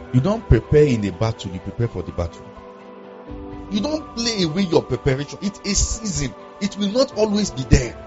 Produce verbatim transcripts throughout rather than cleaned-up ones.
You don't prepare in a battle, you prepare for the battle. You don't play away your preparation. It's a season. It will not always be there.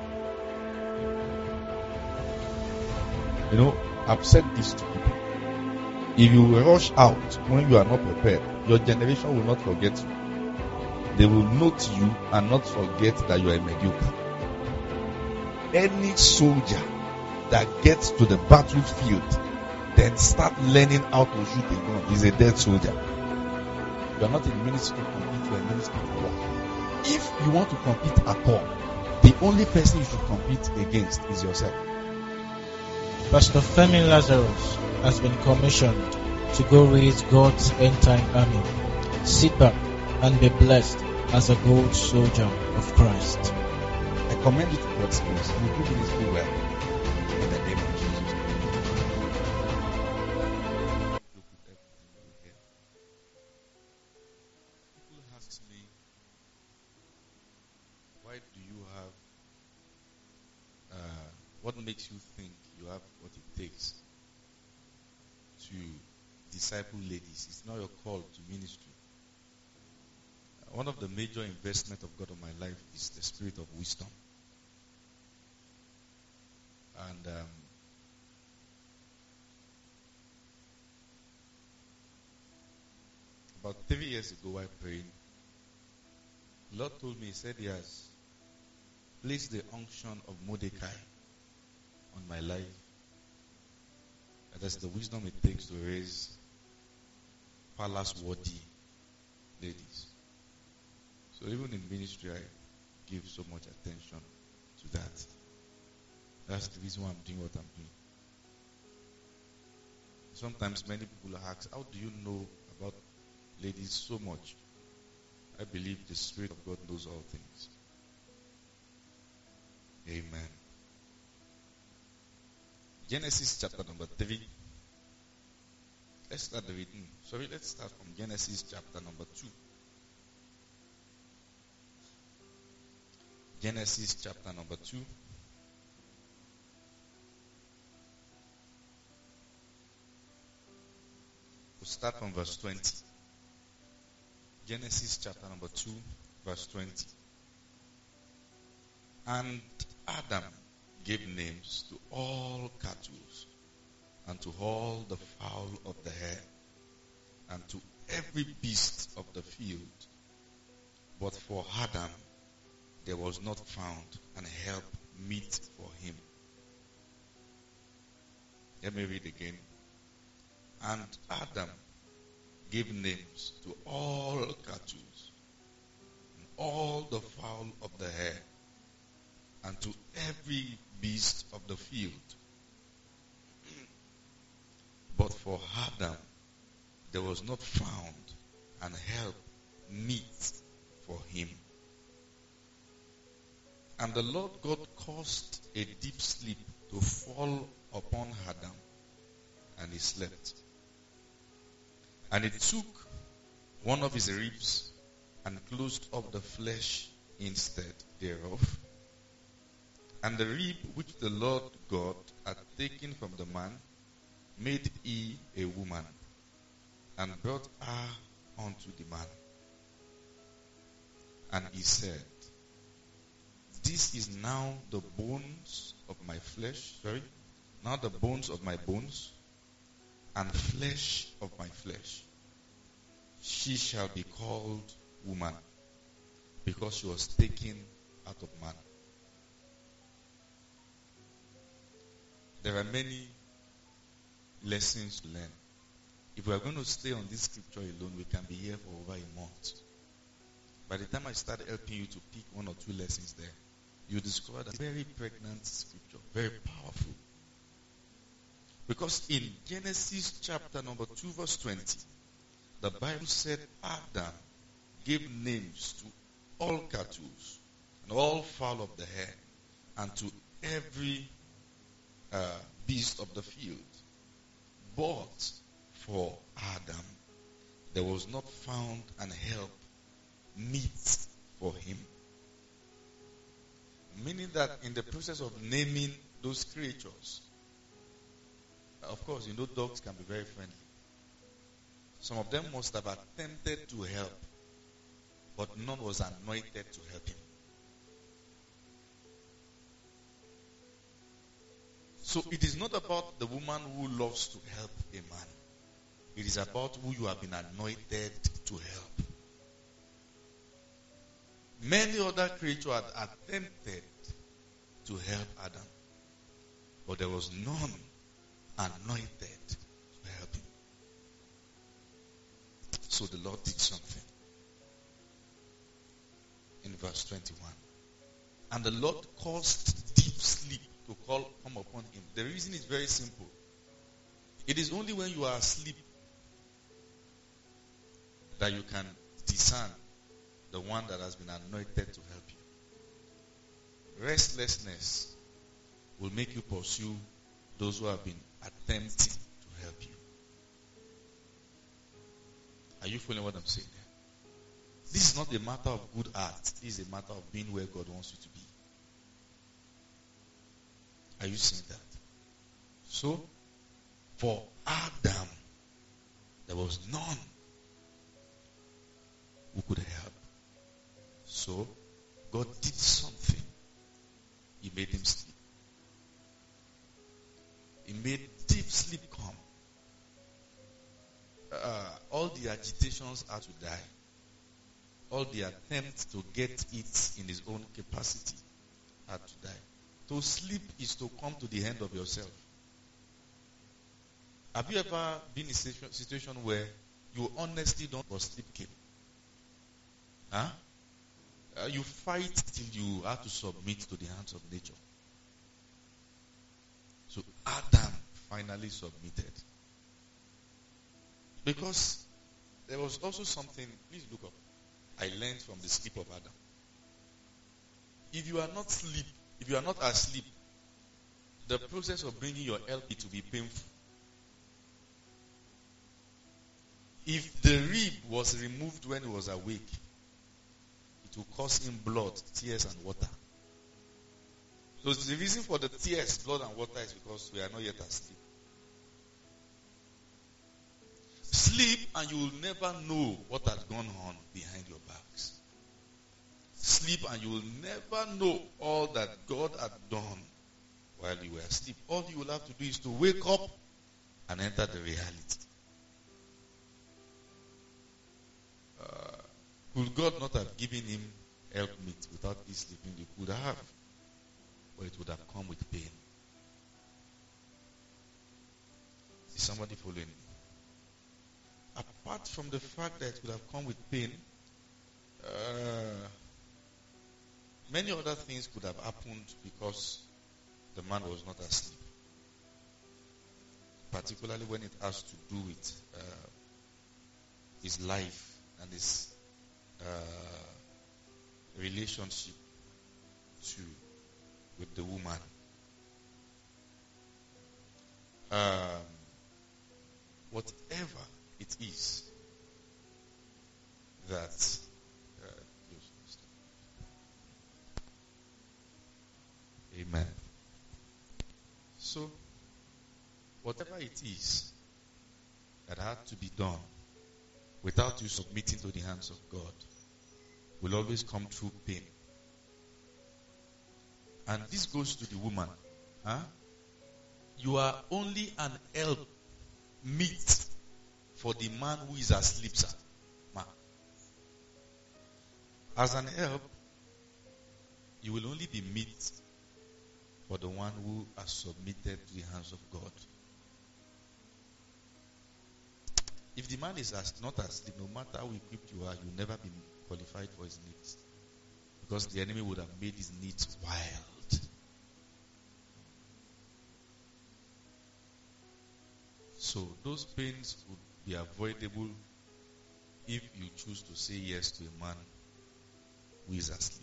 You know, I've said this to people. If you rush out when you are not prepared, your generation will not forget you. They will note you and not forget that you are a mediocre. Any soldier that gets to the battlefield then start learning how to shoot a gun is a dead soldier. You are not in ministry to compete, you are in ministry to work. If you want to compete at all, the only person you should compete against is yourself. Pastor Femi Lazarus has been commissioned to go raise God's end-time army. Sit back and be blessed as a good soldier of Christ. I commend you to God's grace. You do ministry well. In the name of Jesus. People ask me, why do you have, uh, what makes you think you have what it takes to disciple ladies? It's not your call to ministry. One of the major investments of God on my life is the spirit of wisdom. And um, about three years ago, while praying, the Lord told me, He said He has placed the unction of Mordecai on my life. That's the wisdom it takes to raise palace-worthy ladies. So even in ministry, I give so much attention to that. That's the reason why I'm doing what I'm doing. Sometimes many people ask, how do you know about ladies so much? I believe the Spirit of God knows all things. Amen. Genesis chapter number three. Let's start the reading. Sorry, let's start from Genesis chapter number two. Genesis chapter number two. We'll start from verse twenty. Genesis chapter number two, verse twenty. And Adam gave names to all cattle and to all the fowl of the air and to every beast of the field. But for Adam there was not found an help meet for him. Let me read again. And Adam gave names to all cattle and all the fowl of the air and to every beast of the field. But for Adam there was not found an help meet for him. And the Lord God caused a deep sleep to fall upon Adam, and he slept. And he took one of his ribs and closed up the flesh instead thereof. And the rib which the Lord God had taken from the man made he a woman, and brought her unto the man. And he said, This is now the bones of my flesh, sorry, now the bones of my bones, and flesh of my flesh. She shall be called woman, because she was taken out of man. There are many lessons to learn. If we are going to stay on this scripture alone, we can be here for over a month. By the time I start helping you to pick one or two lessons there, you discover that very pregnant scripture, very powerful. Because in Genesis chapter number two, verse twenty, the Bible said Adam gave names to all cattle and all fowl of the air and to every uh, beast of the field. But for Adam, there was not found an help meet for him. Meaning that in the process of naming those creatures, of course, you know, dogs can be very friendly. Some of them must have attempted to help, but none was anointed to help him. So it is not about the woman who loves to help a man. It is about who you have been anointed to help. Many other creatures had attempted to help Adam, but there was none anointed to help him. So the Lord did something. In verse twenty-one. And the Lord caused deep sleep to call, come upon him. The reason is very simple. It is only when you are asleep that you can discern the one that has been anointed to help you. Restlessness will make you pursue those who have been attempting to help you. Are you following what I'm saying here? This is not a matter of good art. This is a matter of being where God wants you to be. Are you seeing that? So, for Adam, there was none who could help. So, God did something. He made him sleep. He made deep sleep come. Uh, all the agitations are to die. All the attempts to get it in his own capacity are to die. To sleep is to come to the end of yourself. Have you ever been in a situation where you honestly don't, but sleep came? Huh? Uh, you fight till you have to submit to the hands of nature. So Adam finally submitted. Because there was also something, please look up, I learned from the sleep of Adam. If you are not sleep, if you are not asleep, the process of bringing your help it will be painful. If the rib was removed when he was awake, it will cause him blood, tears, and water. So the reason for the tears, blood, and water is because we are not yet asleep. Sleep and you will never know what has gone on behind your backs. Sleep and you will never know all that God had done while you were asleep. All you will have to do is to wake up and enter the reality. Uh, could God not have given him helpmeet without his sleeping? He could have. But it would have come with pain. Is somebody following me? Apart from the fact that it would have come with pain, uh, many other things could have happened because the man was not asleep. Particularly when it has to do with uh, his life and his uh, relationship to with the woman. Um, whatever it is that uh, amen. So whatever it is that had to be done without you submitting to the hands of God will always come through pain. And this goes to the woman. Huh? You are only an help meet for the man who is asleep, sir. Man. As an help, you will only be meet for the one who has submitted to the hands of God. If the man is as, not asleep, no matter how equipped you are, you'll never be qualified for his needs. Because the enemy would have made his needs wild. So those pains would be avoidable if you choose to say yes to a man who is asleep.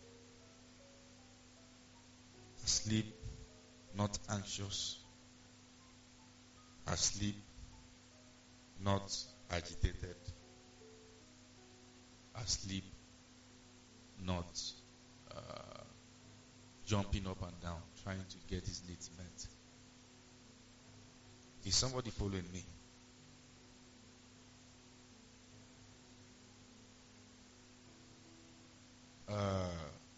Asleep, not anxious. Asleep, not agitated. Asleep, not uh, jumping up and down, trying to get his needs met. Is somebody following me? uh,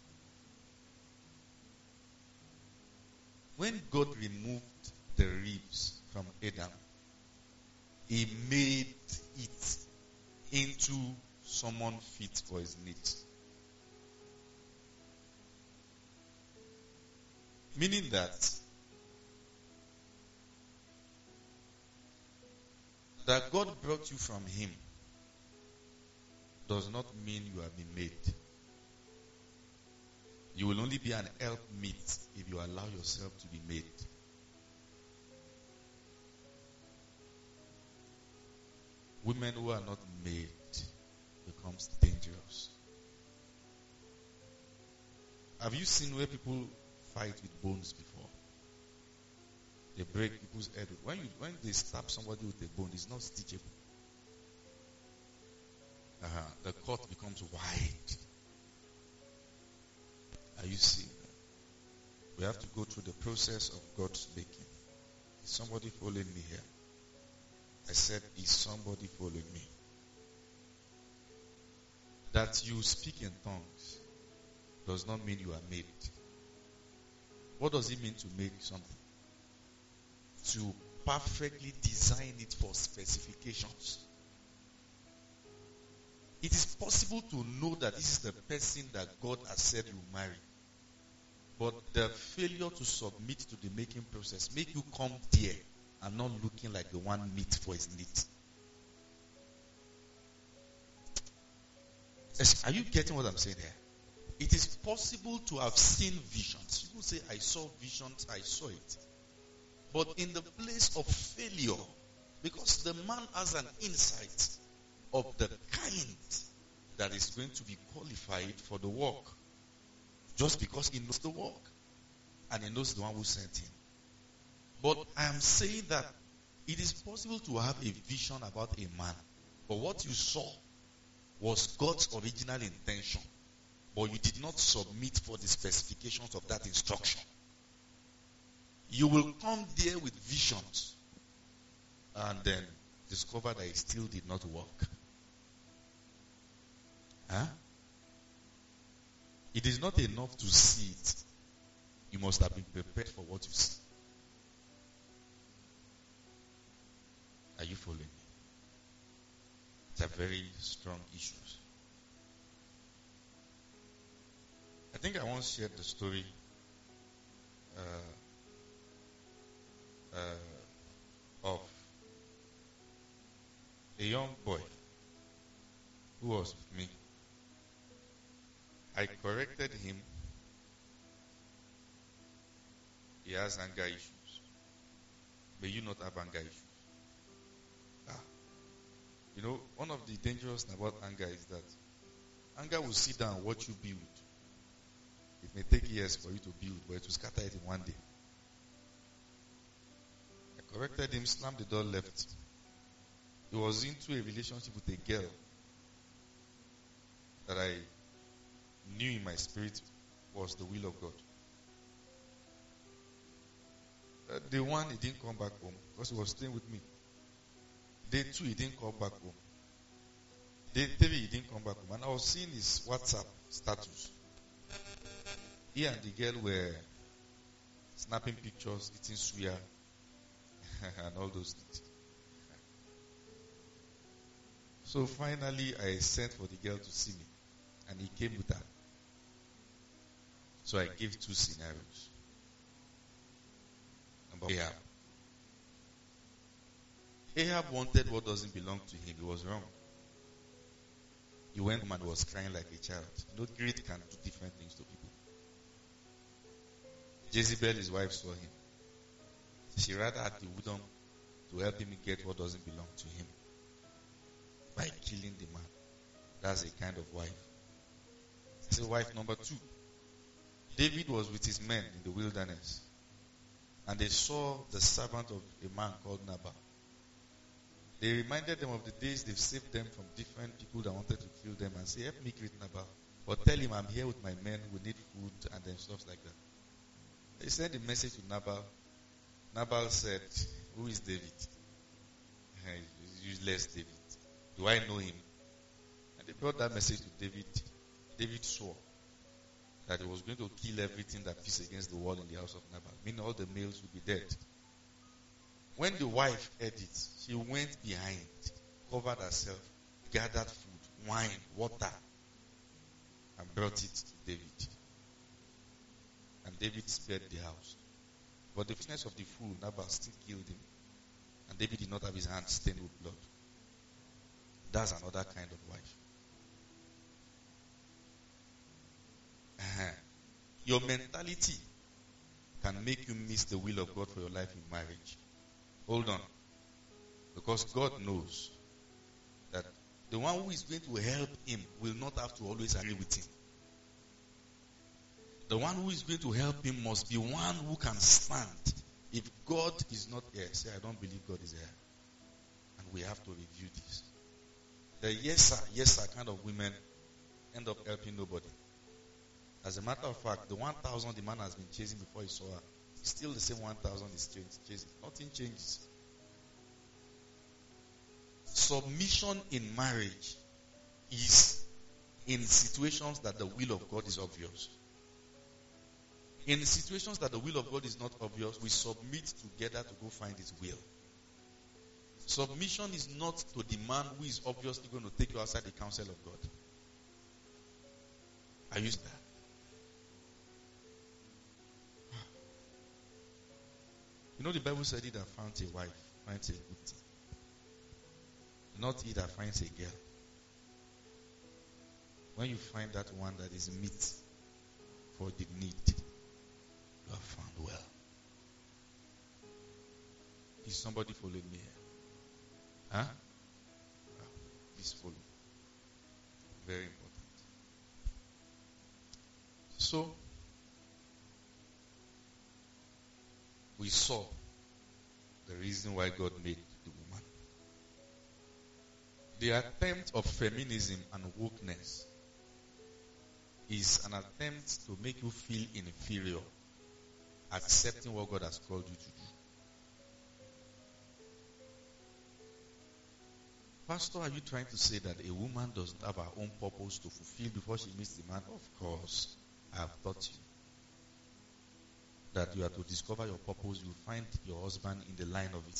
when God removed the ribs from Adam, he made it into someone fit for his needs. Meaning that that God brought you from him does not mean you have been made. You will only be an helpmeet if you allow yourself to be made. Women who are not made becomes dangerous. Have you seen where people fight with bones before? They break people's head. When you when they stab somebody with a bone, it's not stitchable. Uh-huh. The cut becomes wide. Are you seeing that? We have to go through the process of God's making. Is somebody following me here? I said, is somebody following me? That you speak in tongues does not mean you are made. What does it mean to make something? To perfectly design it for specifications. It is possible to know that this is the person that God has said you marry. But the failure to submit to the making process make you come there and not looking like the one meet for his needs. Are you getting what I'm saying here? It is possible to have seen visions. People say, I saw visions, I saw it. But in the place of failure, because the man has an insight of the kind that is going to be qualified for the work. Just because he knows the work. And he knows the one who sent him. But I am saying that it is possible to have a vision about a man. But what you saw was God's original intention. But you did not submit for the specifications of that instruction. You will come there with visions. And then discover that it still did not work. Huh? It is not enough to see it. You must have been prepared for what you see. Are you following me? It's a very strong issue. I think I once shared the story uh, uh, of a young boy who was with me. I corrected him. He has anger issues. May you not have anger issues. Ah. You know, one of the dangerous things about anger is that anger will sit down and watch you build. It may take years for you to build, but it will scatter it in one day. I corrected him, slammed the door, left. He was into a relationship with a girl that I knew in my spirit was the will of God. Uh, day one, he didn't come back home because he was staying with me. Day two, he didn't come back home. Day three, he didn't come back home. And I was seeing his WhatsApp status. He and the girl were snapping pictures, eating suya, and all those things. So finally, I sent for the girl to see me. And he came with her. So I gave two scenarios. Number one, Ahab. Ahab wanted what doesn't belong to him. He was wrong. He went home and was crying like a child. You know, greed can do different things to people. Jezebel, his wife, saw him. She rather had the wisdom to help him get what doesn't belong to him by killing the man. That's a kind of wife. That's a wife number two. David was with his men in the wilderness. And they saw the servant of a man called Nabal. They reminded them of the days they've saved them from different people that wanted to kill them and say, help me greet Nabal. Or tell him I'm here with my men, we need food, and then stuff like that. They sent a message to Nabal. Nabal said, who is David? Useless David. Do I know him? And they brought that message to David. David swore. that he was going to kill everything that pissed against the wall in the house of Nabal, meaning all the males would be dead. When the wife heard it, she went behind, covered herself, gathered food, wine, water, and brought it to David. And David spared the house. But the fierceness of the fool, Nabal still killed him. And David did not have his hands stained with blood. That's another kind of wife. Uh-huh. Your mentality can make you miss the will of God for your life in marriage. Hold on. Because God knows that the one who is going to help him will not have to always agree with him. The one who is going to help him must be one who can stand. If God is not here, say, I don't believe God is here. And we have to review this. The yes sir, yes sir kind of women end up helping nobody. As a matter of fact, the one thousand the man has been chasing before he saw her, it's still the same one thousand he's chasing. Nothing changes. Submission in marriage is in situations that the will of God is obvious. In situations that the will of God is not obvious, we submit together to go find his will. Submission is not to the man who is obviously going to take you outside the counsel of God. Are you there? You know the Bible said he that found a wife finds a good thing. Not he that finds a girl. When you find that one that is meet for the need, you have found well. Is somebody following me here? Huh? Well, please follow. Very important. So, we saw the reason why God made the woman. The attempt of feminism and wokeness is an attempt to make you feel inferior, accepting what God has called you to do. Pastor, are you trying to say that a woman doesn't have her own purpose to fulfill before she meets the man? Of course. I have taught you that you are to discover your purpose. You find your husband in the line of it.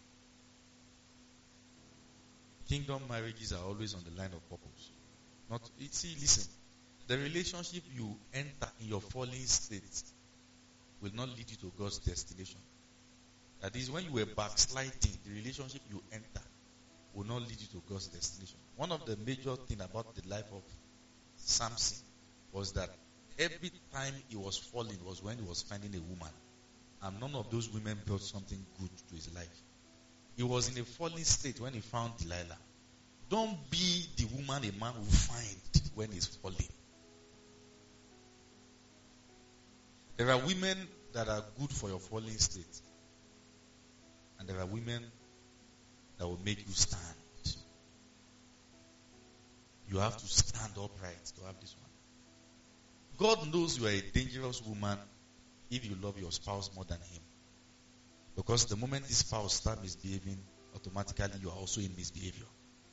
Kingdom marriages are always on the line of purpose. Not, see, listen. The relationship you enter in your fallen state will not lead you to God's destination. That is, when you were backsliding, the relationship you enter will not lead you to God's destination. One of the major things about the life of Samson was that every time he was falling was when he was finding a woman. And none of those women brought something good to his life. He was in a fallen state when he found Delilah. Don't be the woman a man will find when he's falling. There are women that are good for your falling state. And there are women that will make you stand. You have to stand upright to have this one. God knows you are a dangerous woman if you love your spouse more than him. Because the moment this spouse starts misbehaving, automatically you are also in misbehavior.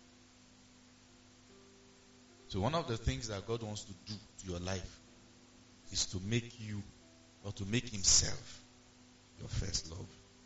So one of the things that God wants to do to your life is to make you, or to make himself, your first love.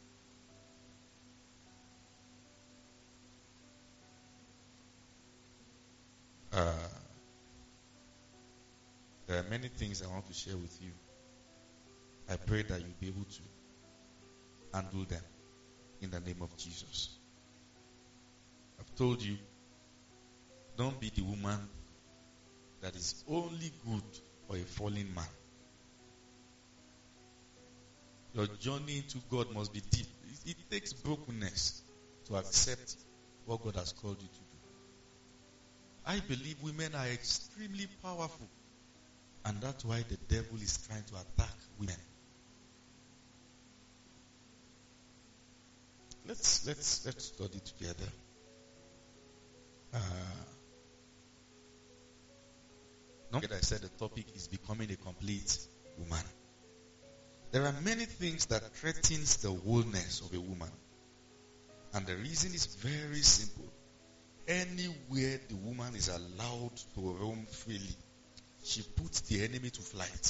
Uh, there are many things I want to share with you. I pray that you'll be able to handle them in the name of Jesus. I've told you, don't be the woman that is only good for a fallen man. Your journey into God must be deep. It, it takes brokenness to accept what God has called you to do. I believe women are extremely powerful. And that's why the devil is trying to attack women. Let's let's let's study together. Uh, not that I said the topic is becoming a complete woman. There are many things that threatens the wholeness of a woman. And the reason is very simple. Anywhere the woman is allowed to roam freely, she puts the enemy to flight.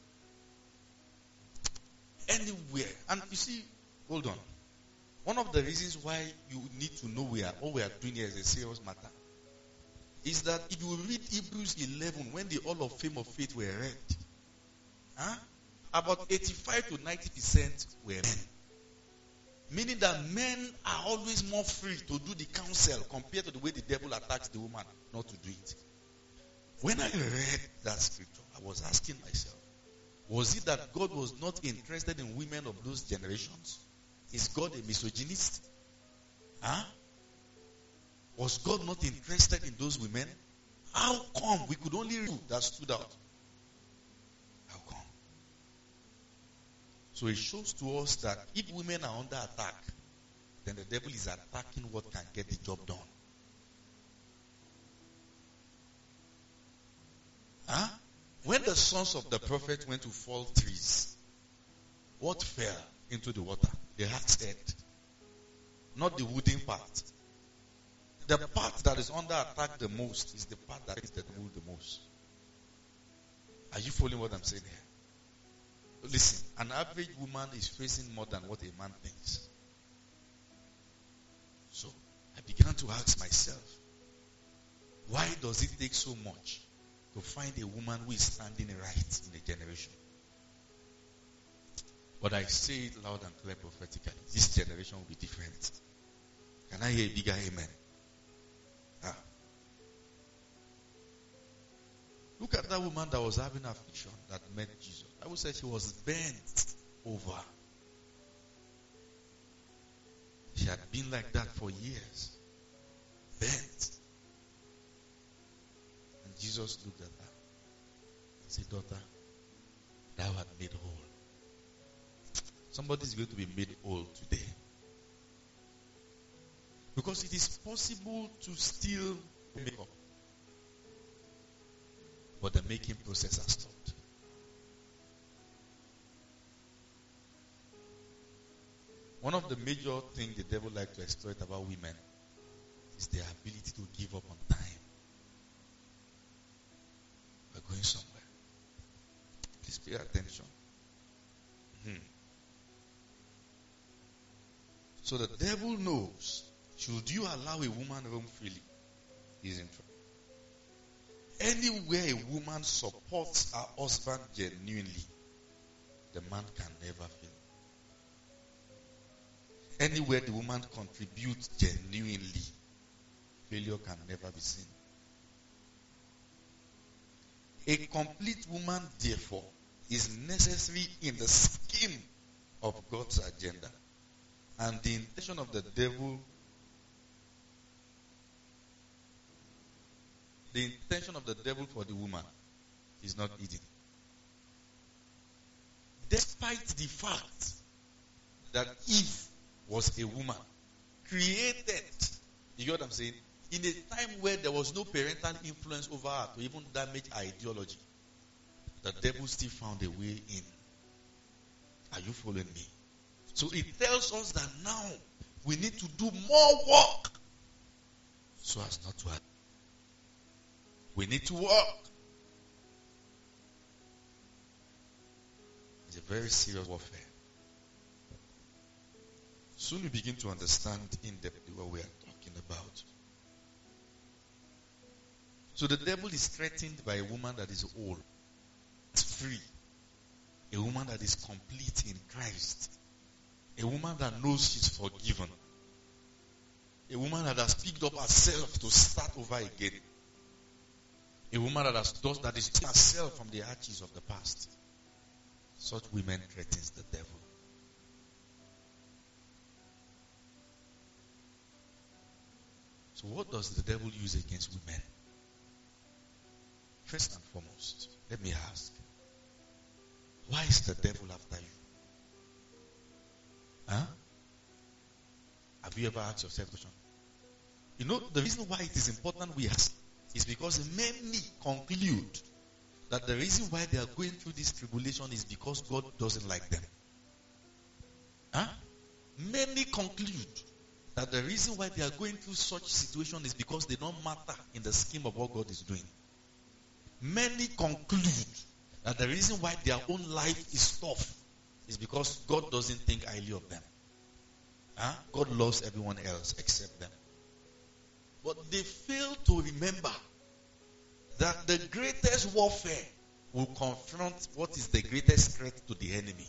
Anywhere. And you see, hold on. One of the reasons why you need to know we are, what we are doing here is a serious matter is that if you read Hebrews eleven, when the Hall of Fame of Faith were read, huh, about eighty-five to ninety percent were men. Meaning that men are always more free to do the counsel compared to the way the devil attacks the woman not to do it. When I read that scripture, I was asking myself, was it that God was not interested in women of those generations? Is God a misogynist? Huh? Was God not interested in those women? How come we could only read that stood out? How come? So it shows to us that if women are under attack, then the devil is attacking what can get the job done. Huh? When the sons of the prophet went to fall trees, what fell into the water? The heart's head. Not the wooden part. The part that is under attack the most is the part that is the devil the most. Are you following what I'm saying here? Listen, an average woman is facing more than what a man thinks. So, I began to ask myself, why does it take so much to find a woman who is standing right in a generation? But I say it loud and clear prophetically. This generation will be different. Can I hear a bigger amen? Ah. Look at that woman that was having affliction that met Jesus. I would say she was bent over. She had been like that for years. Bent. And Jesus looked at her and said, daughter, thou art made whole. Somebody is going to be made whole today. Because it is possible to still make up. But the making process has stopped. One of the major things the devil likes to exploit about women is their ability to give up on time. We're going somewhere. Please pay attention. Hmm. So the devil knows, should you allow a woman roam freely, he's in trouble. Anywhere a woman supports her husband genuinely, the man can never fail. Anywhere the woman contributes genuinely, failure can never be seen. A complete woman, therefore, is necessary in the scheme of God's agenda. And the intention of the devil, the intention of the devil for the woman is not hidden. Despite the fact that Eve was a woman, created, you get what I'm saying, in a time where there was no parental influence over her to even damage her ideology, the devil still found a way in. Are you following me? So it tells us that now we need to do more work so as not to. We need to work. It's a very serious warfare. Soon we begin to understand in depth what we are talking about. So the devil is threatened by a woman that is whole, free, a woman that is complete in Christ. A woman that knows she's forgiven. A woman that has picked up herself to start over again. A woman that has dust that is herself from the arches of the past. Such women threatens the devil. So what does the devil use against women? First and foremost, let me ask, why is the devil after you? Huh? Have you ever asked yourself the question? You know, the reason why it is important we ask is because many conclude that the reason why they are going through this tribulation is because God doesn't like them. Huh? Many conclude that the reason why they are going through such situation is because they don't matter in the scheme of what God is doing. Many conclude that the reason why their own life is tough is because God doesn't think highly of them. Huh? God loves everyone else except them. But they fail to remember that the greatest warfare will confront what is the greatest threat to the enemy.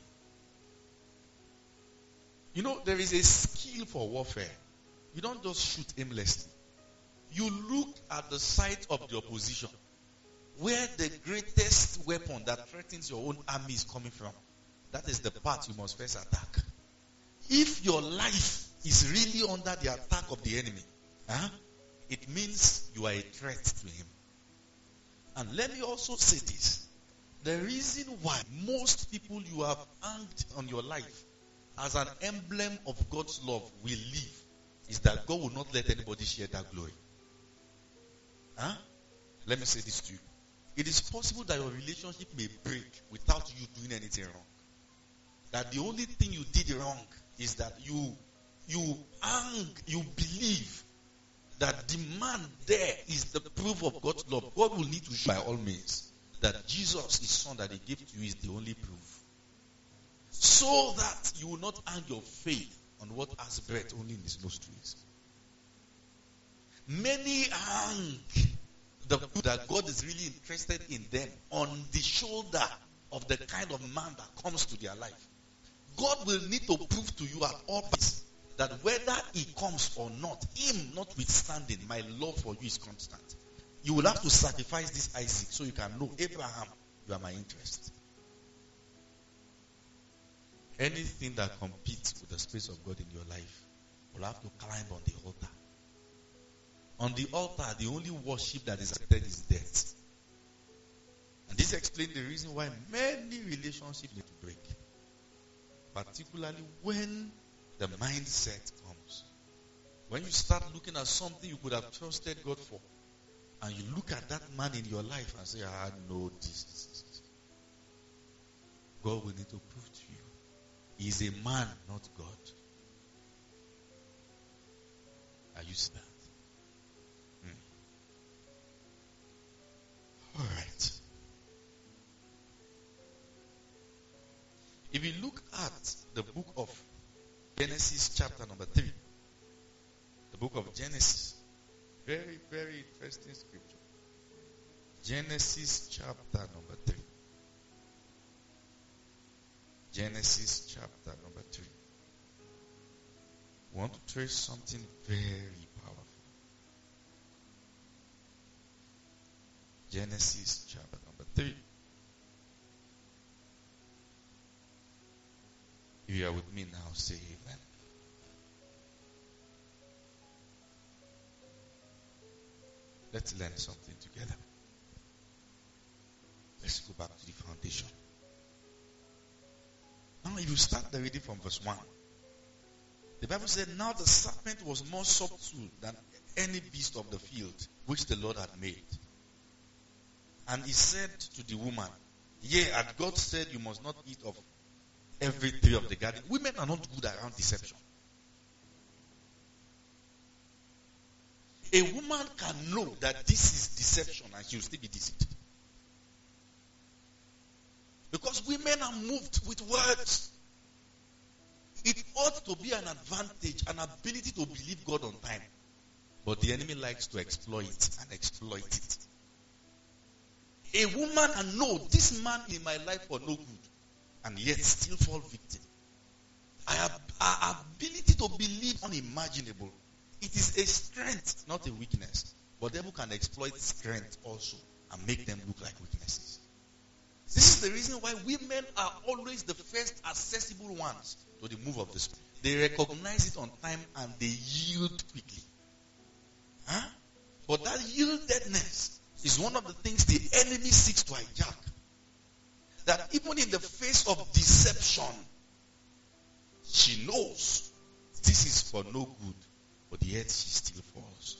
You know, there is a skill for warfare. You don't just shoot aimlessly. You look at the site of the opposition, where the greatest weapon that threatens your own army is coming from. That is the part you must first attack. If your life is really under the attack of the enemy, huh, it means you are a threat to him. And let me also say this. The reason why most people you have hanged on your life as an emblem of God's love will live is that God will not let anybody share that glory. Huh? Let me say this to you. It is possible that your relationship may break without you doing anything wrong. That the only thing you did wrong is that you you hang, you believe that the man there is the proof of God's love. God will need to show by all means that Jesus, his son that he gave to you, is the only proof. So that you will not hang your faith on what has breath only in his nostrils. Many hang the proof that God is really interested in them on the shoulder of the kind of man that comes to their life. God will need to prove to you at all times that whether he comes or not, him notwithstanding, my love for you is constant. You will have to sacrifice this Isaac so you can know, Abraham, you are my interest. Anything that competes with the space of God in your life will have to climb on the altar. On the altar, the only worship that is accepted is death. And this explains the reason why many relationships need to break. Particularly when the mindset comes. When you start looking at something you could have trusted God for, and you look at that man in your life and say, I know this. God will need to prove to you. He is a man, not God. Are you seeing that? Hmm. All right. If you look at the book of Genesis chapter number three, the book of Genesis, very, very interesting scripture. Genesis chapter number three. Genesis chapter number three. We want to trace something very powerful. Genesis chapter number three. If you are with me now, say amen. Let's learn something together. Let's go back to the foundation. Now, if you start the reading from verse one, the Bible said, now the serpent was more subtle than any beast of the field which the Lord had made. And he said to the woman, yea, had God said you must not eat of every tree of the garden? Women are not good around deception. A woman can know that this is deception and she will still be deceived. Because women are moved with words. It ought to be an advantage, an ability to believe God on time. But the enemy likes to exploit and exploit it. A woman can know this man in my life for no good and yet still fall victim. I have our ability to believe unimaginable. It is a strength, not a weakness. But the devil can exploit strength also and make them look like weaknesses. This is the reason why women are always the first accessible ones to the move of the Spirit. They recognize it on time and they yield quickly. Huh? But that yieldedness is one of the things the enemy seeks to hijack. That even in the face of deception, she knows this is for no good, but yet she still falls.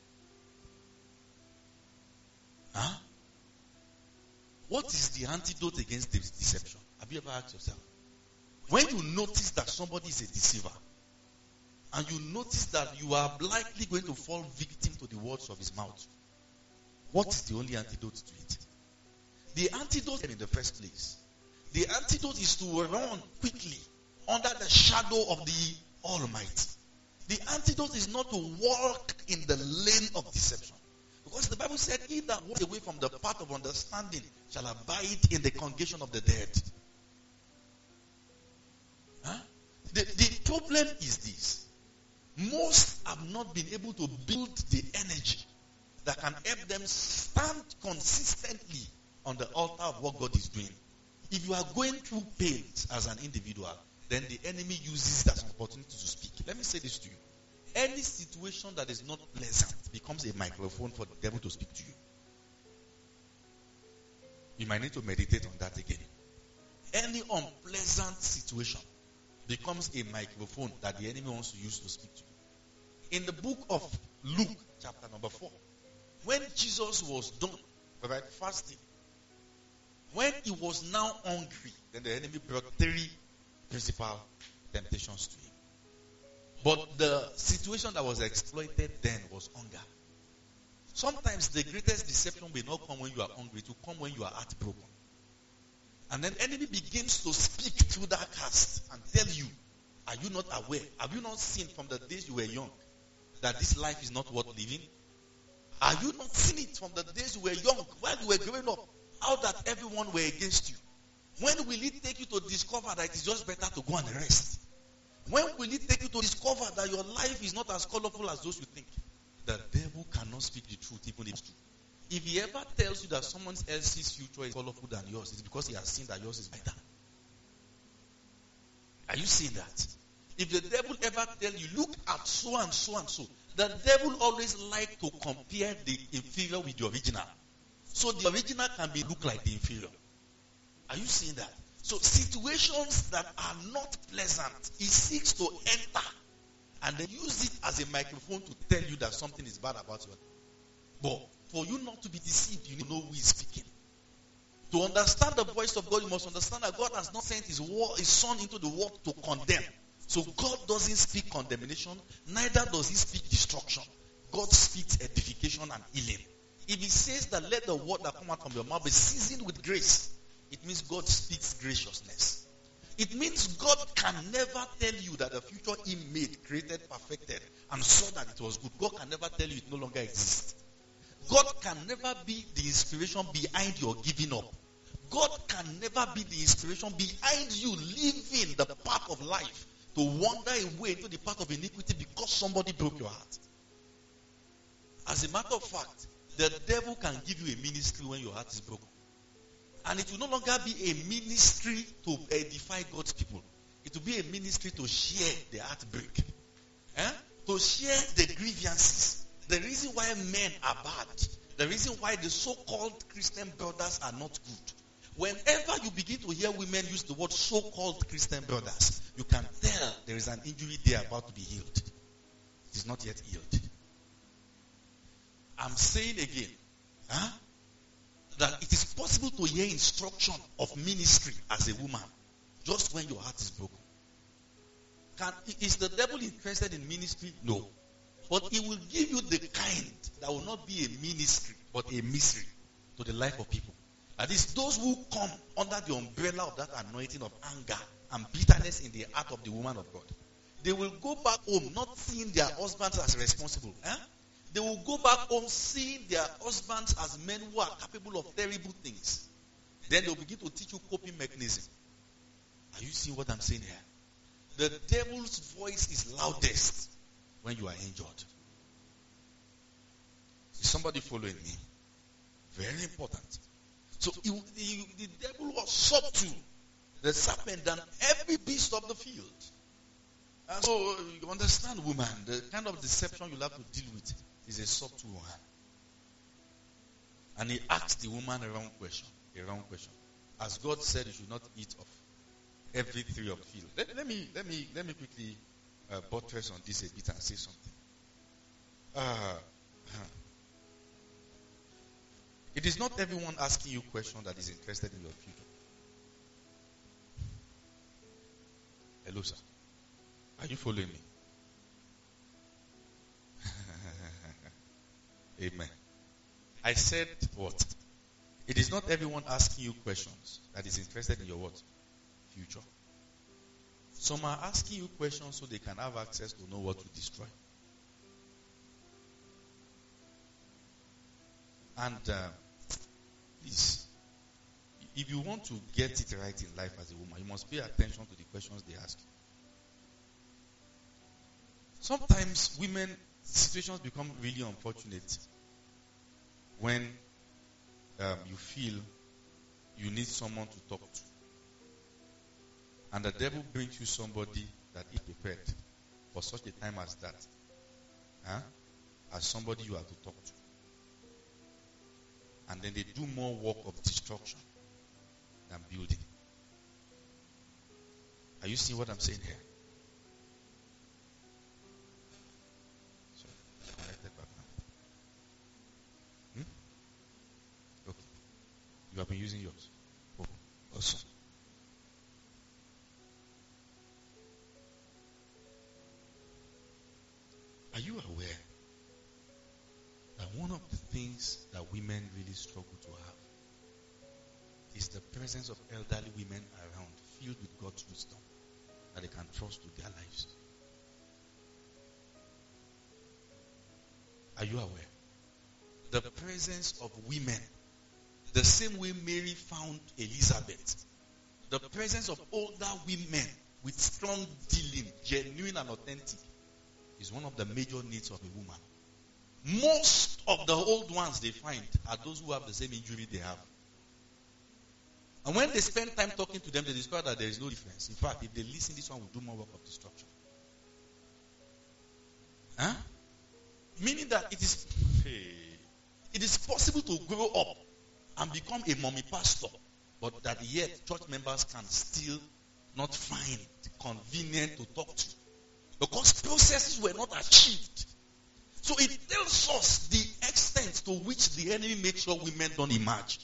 Huh? What is the antidote against this deception? Have you ever asked yourself? When you notice that somebody is a deceiver, and you notice that you are likely going to fall victim to the words of his mouth, what is the only antidote to it? The antidote in the first place. The antidote is to run quickly under the shadow of the Almighty. The antidote is not to walk in the lane of deception. Because the Bible said, he that walks away from the path of understanding shall abide in the congregation of the dead. Huh? The, the problem is this. Most have not been able to build the energy that can help them stand consistently on the altar of what God is doing. If you are going through pains as an individual, then the enemy uses that opportunity to speak. Let me say this to you. Any situation that is not pleasant becomes a microphone for the devil to speak to you. You might need to meditate on that again. Any unpleasant situation becomes a microphone that the enemy wants to use to speak to you. In the book of Luke, chapter number four, when Jesus was done, right, fasting, when he was now hungry, then the enemy brought three principal temptations to him. But the situation that was exploited then was hunger. Sometimes the greatest deception will not come when you are hungry, it will come when you are heartbroken. And then the enemy begins to speak through that cast and tell you, are you not aware? Have you not seen from the days you were young that this life is not worth living? Are you not seen it from the days you were young, while you were growing up, how that everyone were against you? When will it take you to discover that it is just better to go and rest? When will it take you to discover that your life is not as colorful as those you think? The devil cannot speak the truth, even if it's true. If he ever tells you that someone else's future is colorful than yours, it's because he has seen that yours is better. Are you seeing that? If the devil ever tell you, look at so and so and so, the devil always like to compare the inferior with the original. So the original can be look like the inferior. Are you seeing that? So situations that are not pleasant, he seeks to enter and then use it as a microphone to tell you that something is bad about you. But for you not to be deceived, you need to know who is speaking. To understand the voice of God, you must understand that God has not sent his, word, his son into the world to condemn. So God doesn't speak condemnation, neither does he speak destruction. God speaks edification and healing. If he says that let the word that come out from your mouth be seasoned with grace, it means God speaks graciousness. It means God can never tell you that the future he made, created, perfected, and saw that it was good. God can never tell you it no longer exists. God can never be the inspiration behind your giving up. God can never be the inspiration behind you living the path of life to wander away into the path of iniquity because somebody broke your heart. As a matter of fact, the devil can give you a ministry when your heart is broken. And it will no longer be a ministry to edify God's people. It will be a ministry to share the heartbreak. Eh? To share the grievances. The reason why men are bad. The reason why the so-called Christian brothers are not good. Whenever you begin to hear women use the word so-called Christian brothers, you can tell there is an injury there about to be healed. It is not yet healed. I'm saying again, huh, that it is possible to hear instruction of ministry as a woman just when your heart is broken. Can, is the devil interested in ministry? No. But he will give you the kind that will not be a ministry, but a mystery to the life of people. That is, those who come under the umbrella of that anointing of anger and bitterness in the heart of the woman of God. They will go back home not seeing their husbands as responsible. Eh? They will go back home seeing their husbands as men who are capable of terrible things. Then they will begin to teach you coping mechanism. Are you seeing what I'm saying here? The devil's voice is loudest when you are injured. Is somebody following me? Very important. So he, he, the devil was subtle, the serpent, than every beast of the field. And so you understand, woman, the kind of deception you'll have to deal with is a subtle one. And he asked the woman a wrong question. A wrong question. As God said, you should not eat of every tree of the field. Let, let me let me let me quickly uh, buttress on this a bit and say something. Uh, huh. It is not everyone asking you questions that is interested in your future. Hello, sir. Are you following me? Amen. I said what? It is not everyone asking you questions that is interested in your what? Future. Some are asking you questions so they can have access to know what to destroy. And uh, please, if you want to get it right in life as a woman, you must pay attention to the questions they ask you. Sometimes women, situations become really unfortunate when um, you feel you need someone to talk to. And the devil brings you somebody that is prepared for such a time as that. Huh? As somebody you have to talk to. And then they do more work of destruction than building. Are you seeing what I'm saying here? So, connected back now. Hmm? Okay. You have been using yours. Oh, awesome. Are you aware that one of the things that women really struggle to have is the presence of elderly women around filled with God's wisdom that they can trust with their lives? Are you aware? The presence of women, the same way Mary found Elizabeth, the presence of older women with strong dealing, genuine and authentic, is one of the major needs of a woman. Most of the old ones they find are those who have the same injury they have. And when they spend time talking to them, they discover that there is no difference. In fact, if they listen, this one will do more work of destruction. Huh? Meaning that it is, hey, it is possible to grow up and become a mommy pastor, but that yet church members can still not find it convenient to talk to. Because processes were not achieved. So it tells us the extent to which the enemy makes sure women don't emerge.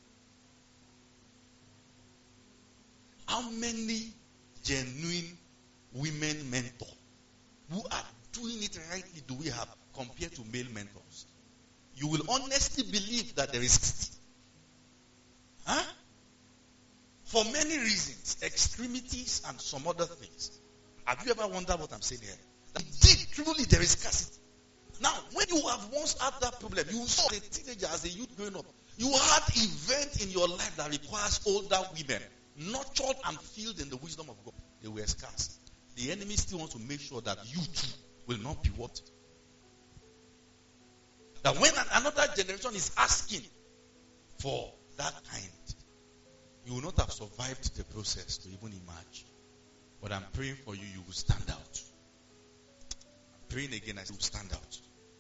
How many genuine women mentors who are doing it rightly do we have compared to male mentors? You will honestly believe that there is. Huh? For many reasons, extremities and some other things. Have you ever wondered what I'm saying here? That indeed, truly, there is scarcity. Now, when you have once had that problem, you saw a teenager as a youth growing up, you had event in your life that requires older women, nurtured and filled in the wisdom of God. They were scarce. The enemy still wants to make sure that you too will not be what? That when another generation is asking for that kind, you will not have survived the process to even emerge. But I'm praying for you, you will stand out. I'm praying again, I say, you will stand out.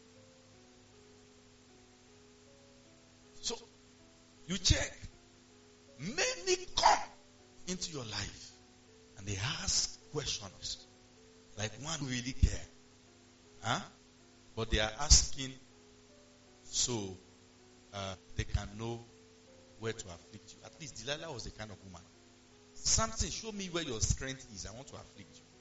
So, you check. Many come into your life and they ask questions. Like one who really care. Huh? But they are asking so uh, they can know where to afflict you. At least Delilah was the kind of woman. Samson, show me where your strength is. I want to afflict you.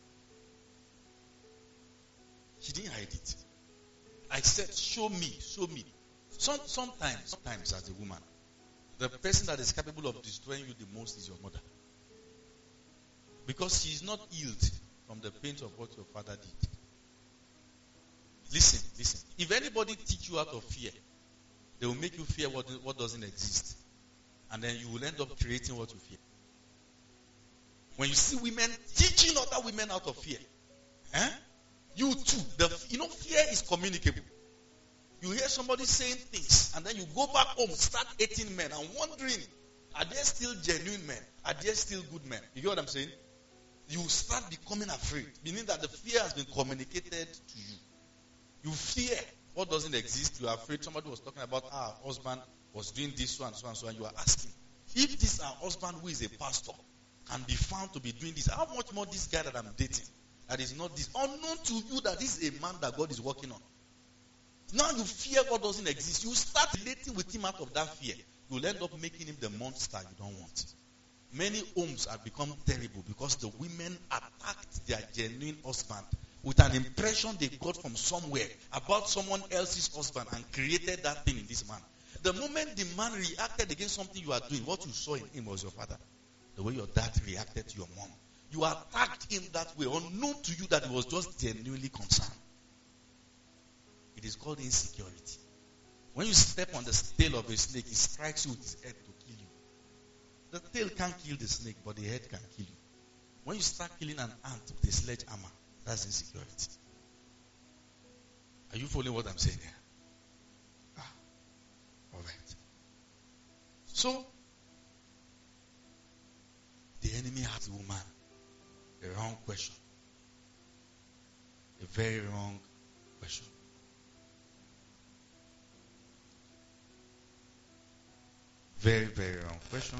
She didn't hide it. I said, show me, show me. Some, sometimes, sometimes as a woman, the person that is capable of destroying you the most is your mother. Because she is not healed from the pains of what your father did. Listen, listen. If anybody teach you out of fear, they will make you fear what, what doesn't exist. And then you will end up creating what you fear. When you see women teaching other women out of fear, eh? You too, the, you know, fear is communicable. You hear somebody saying things, and then you go back home, start hating men, and wondering, are there still genuine men? Are there still good men? You get what I'm saying? You start becoming afraid, meaning that the fear has been communicated to you. You fear what doesn't exist. You are afraid. Somebody was talking about our husband was doing this, so and so and so, and you are asking, if this our husband who is a pastor can be found to be doing this, how much more this guy that I'm dating, that is not this, unknown to you that this is a man that God is working on. Now you fear God doesn't exist. You start relating with him out of that fear. You'll end up making him the monster you don't want. Many homes have become terrible because the women attacked their genuine husband with an impression they got from somewhere about someone else's husband and created that thing in this man. The moment the man reacted against something you are doing, what you saw in him was your father. The way your dad reacted to your mom. You attacked him that way, unknown to you that he was just genuinely concerned. It is called insecurity. When you step on the tail of a snake, it strikes you with his head to kill you. The tail can't kill the snake, but the head can kill you. When you start killing an ant with a sledgehammer, that's insecurity. Are you following what I'm saying here? Ah, all right. So, the enemy asked the woman a wrong question. A very wrong question. Very, very wrong question.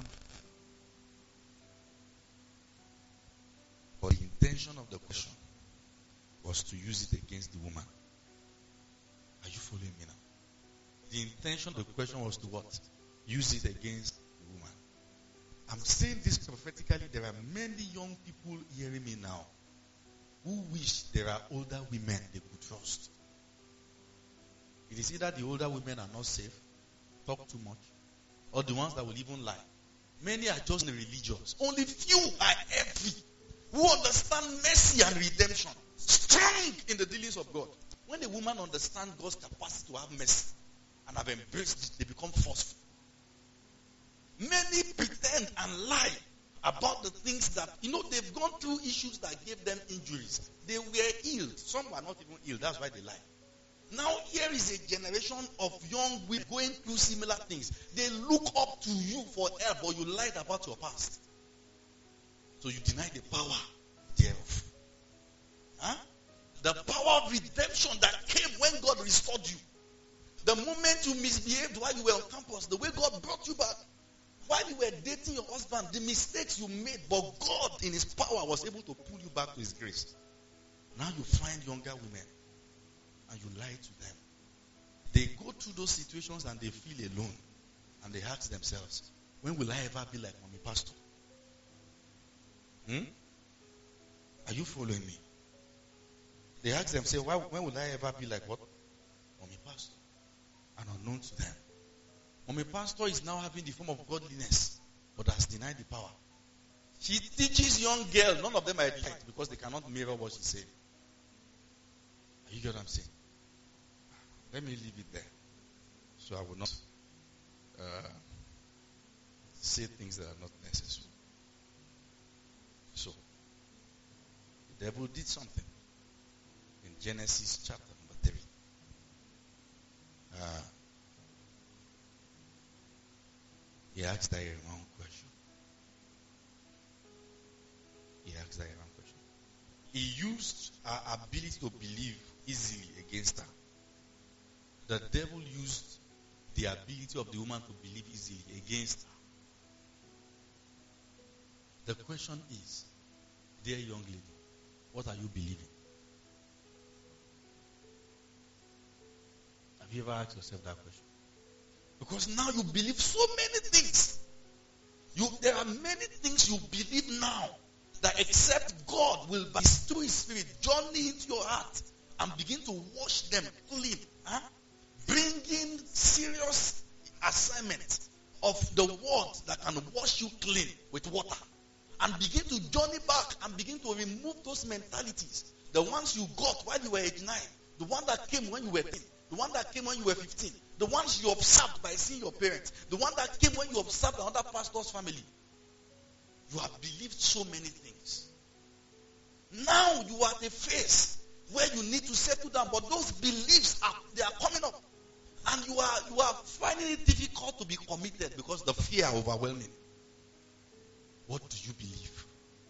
But the intention of the question was to use it against the woman. Are you following me now? The intention of the question was to what? Use it against the woman. I'm saying this prophetically. There are many young people hearing me now who wish there are older women they could trust. It is either the older women are not safe, talk too much, or the ones that will even lie. Many are just religious. Only few are heavy, who understand mercy and redemption, strong in the dealings of God. When a woman understands God's capacity to have mercy and have embraced it, they become forceful. Many pretend and lie about the things that, you know, they've gone through issues that gave them injuries. They were healed. Some were not even healed. That's why they lie. Now here is a generation of young women going through similar things. They look up to you for help, but you lied about your past. So you deny the power thereof. Huh? The power of redemption that came when God restored you. The moment you misbehaved while you were on campus, the way God brought you back, while you were dating your husband, the mistakes you made, but God in his power was able to pull you back to his grace. Now you find younger women and you lie to them. They go through those situations and they feel alone. And they ask themselves, when will I ever be like Mommy Pastor? Hmm? Are you following me? They ask themselves, why, when will I ever be like what? Mommy Pastor. And unknown to them. Mommy Pastor is now having the form of godliness, but has denied the power. She teaches young girls, none of them are educated because they cannot mirror what she said. Are you get what I'm saying? Let me leave it there. So I will not uh, say things that are not necessary. So, the devil did something in Genesis chapter number three. Uh, he asked that a wrong question. He asked that a wrong question. He used our ability to believe easily against her. The devil used the ability of the woman to believe easily against her. The question is, dear young lady, what are you believing? Have you ever asked yourself that question? Because now you believe so many things. You, there are many things you believe now that except God will, by through His Spirit, journey into your heart and begin to wash them clean. Huh? Bringing serious assignment of the word that can wash you clean with water. And begin to journey back and begin to remove those mentalities. The ones you got while you were age nine. The one that came when you were ten. The one that came when you were fifteen. The ones you observed by seeing your parents. The one that came when you observed another pastor's family. You have believed so many things. Now you are at a phase where you need to settle down. But those beliefs, are they are coming up. And you are, you are finding it difficult to be committed because the fear is overwhelming. What do you believe?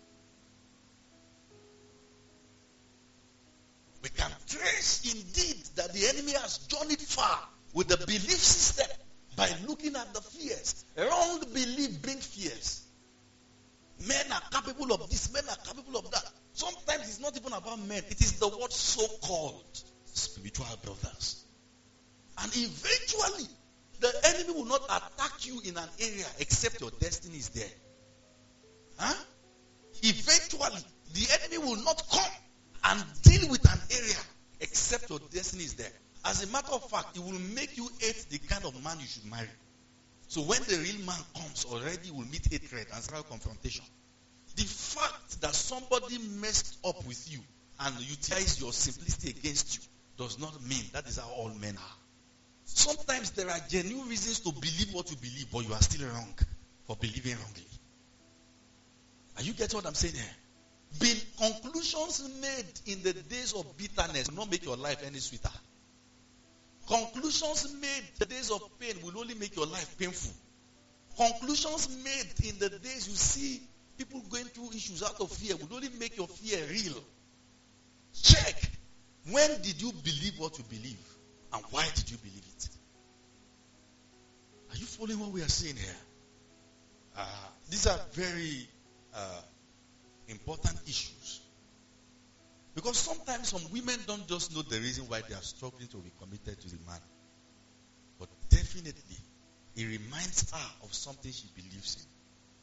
We can trace indeed that the enemy has journeyed far with the belief system by looking at the fears. Wrong belief brings fears. Men are capable of this, men are capable of that. Sometimes it's not even about men. It is the word so-called spiritual brothers. And eventually, the enemy will not attack you in an area except your destiny is there. Huh? Eventually, the enemy will not come and deal with an area except your destiny is there. As a matter of fact, it will make you hate the kind of man you should marry. So when the real man comes, already you will meet hatred and start confrontation. The fact that somebody messed up with you and utilized your simplicity against you does not mean that is how all men are. Sometimes there are genuine reasons to believe what you believe, but you are still wrong for believing wrongly. Are you getting what I'm saying here? Being conclusions made in the days of bitterness will not make your life any sweeter. Conclusions made in the days of pain will only make your life painful. Conclusions made in the days you see people going through issues out of fear will only make your fear real. Check. When did you believe what you believe? And why did you believe it? Are you following what we are saying here? Uh, these are very uh, important issues. Because sometimes some women don't just know the reason why they are struggling to be committed to the man. But definitely, it reminds her of something she believes in.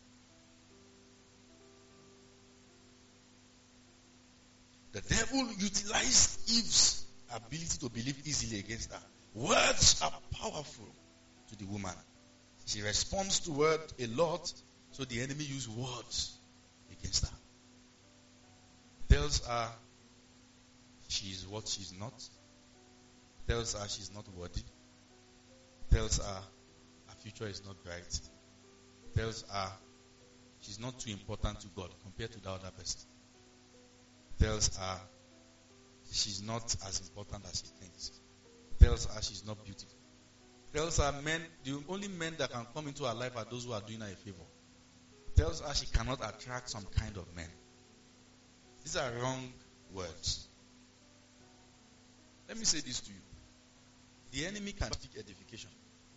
The devil utilized Eve's ability to believe easily against her. Words are powerful to the woman. She responds to word a lot, so the enemy uses words against her. Tells her she is what she's not. Tells her she's not worthy. Tells her her future is not bright. Tells her she's not too important to God compared to the other person. Tells her she's not as important as she thinks. Tells her she's not beautiful. Tells her men, the only men that can come into her life are those who are doing her a favor. Tells her she cannot attract some kind of men. These are wrong words. Let me say this to you. The enemy can speak edification.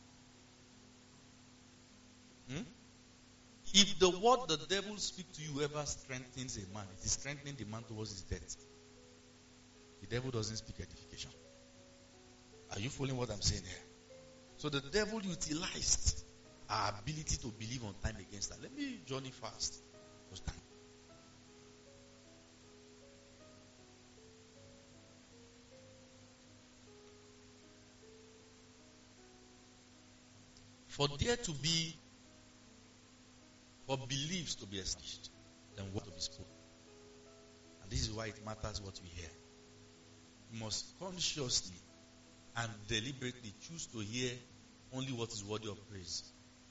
Hmm? If the word the devil speaks to you ever strengthens a man, it is strengthening the man towards his death. The devil doesn't speak edification. Are you following what I'm saying here? So the devil utilized our ability to believe on time against that. Let me journey fast. Because time. For there to be, for beliefs to be established, then what to be spoken. And this is why it matters what we hear. We must consciously and deliberately choose to hear only what is worthy of praise.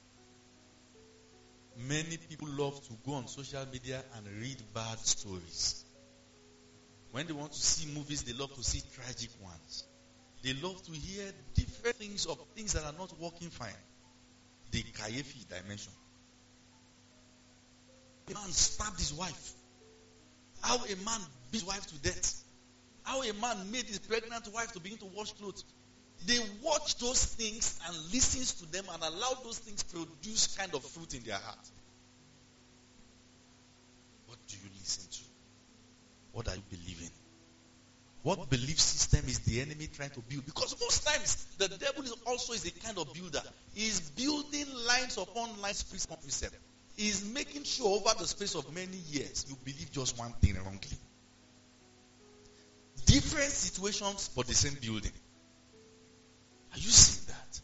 Many people love to go on social media and read bad stories. When they want to see movies, they love to see tragic ones. They love to hear different things of things that are not working fine. The Kayefi dimension. A man stabbed his wife. How a man beat his wife to death. How a man made his pregnant wife to begin to wash clothes. They watch those things and listen to them and allow those things produce kind of fruit in their heart. What do you listen to? What are you believing? What belief system is the enemy trying to build? Because most times the devil is also is a kind of builder. He is building lines upon lines, precept upon precept. He is making sure over the space of many years you believe just one thing wrongly. Different situations but the same building. Are you seeing that?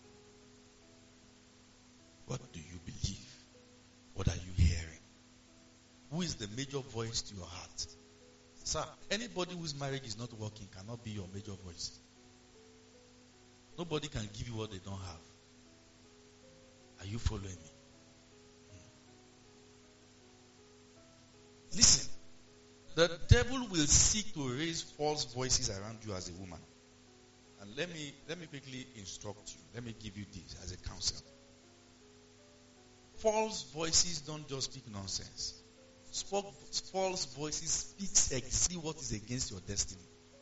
What do you believe? What are you hearing? Who is the major voice to your heart? Sir, anybody whose marriage is not working cannot be your major voice. Nobody can give you what they don't have. Are you following me? Hmm. Listen, the devil will seek to raise false voices around you as a woman. And let me let me quickly instruct you. Let me give you this as a counsel. False voices don't just speak nonsense. Spoke, false voices speaks exactly what is against your destiny.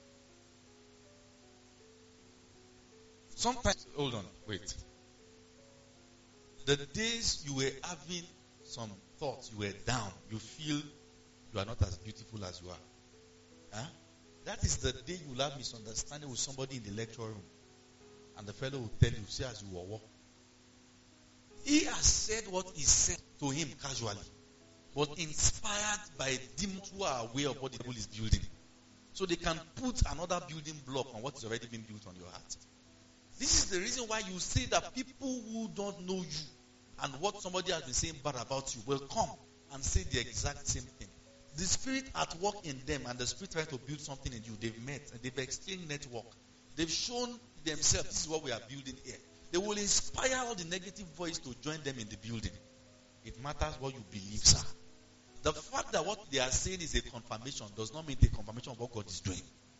Sometimes, hold on, wait. The days you were having some thoughts, you were down, you feel you are not as beautiful as you are. Huh? That is the day you will have misunderstanding with somebody in the lecture room. And the fellow will tell you, say as you were. He has said what he said to him casually. But inspired by demons who are aware of what the devil is building. so they can put another building block on what is already been built on your heart. This is the reason why you see that people who don't know you and what somebody has been saying bad about you will come and say the exact same thing. The spirit at work in them and the spirit trying to build something in you, they've met and they've exchanged network. They've shown themselves, this is what we are building here. They will inspire all the negative voice to join them in the building. It matters what you believe, sir. The fact that what they are saying is a confirmation does not mean a confirmation of what God is doing.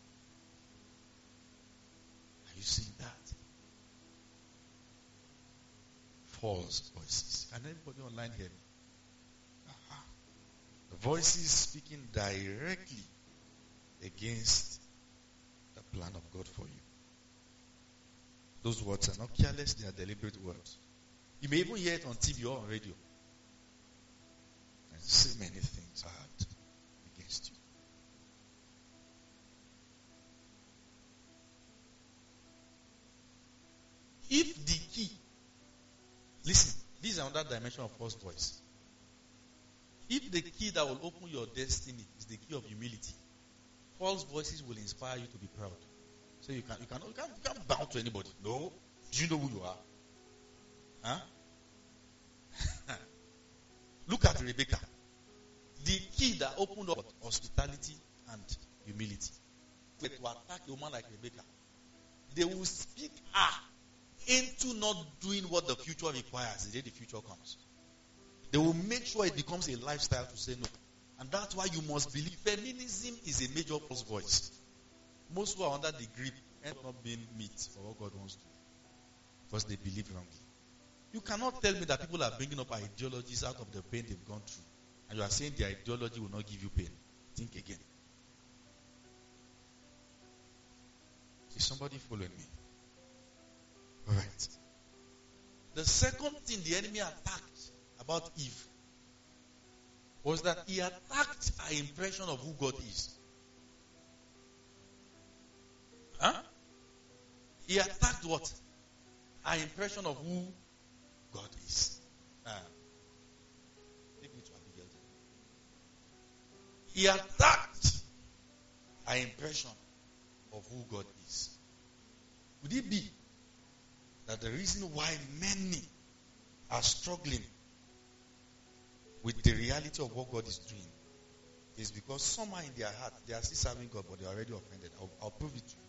Are you seeing that? False voices. Can anybody online hear me? Uh-huh. The voices speaking directly against the plan of God for you. Those words are not careless, they are deliberate words. You may even hear it on T V or on radio. And say many things hard against you. If the key, listen, this is another dimension of false voice. If the key that will open your destiny is the key of humility, false voices will inspire you to be proud. So you can you can you can't, you can't bow to anybody. No. Do you know who you are? Huh? Look at Rebecca. The key that opened up hospitality and humility. To attack a woman like Rebecca, they will speak her into not doing what the future requires the day the future comes. They will make sure it becomes a lifestyle to say no. And that's why you must believe feminism is a major false voice. Most who are under the grip end up not being meat for what God wants to do. Because they believe wrongly. You cannot tell me that people are bringing up ideologies out of the pain they've gone through. And you are saying the ideology will not give you pain. Think again. Is somebody following me? Alright. The second thing the enemy attacked about Eve was that he attacked her impression of who God is. Huh? He attacked what? Her impression of who God is. Uh, take me to Abigail. He attacked her impression of who God is. Would it be that the reason why many are struggling with the reality of what God is doing is because somehow in their heart they are still serving God, but they are already offended? I'll, I'll prove it to you.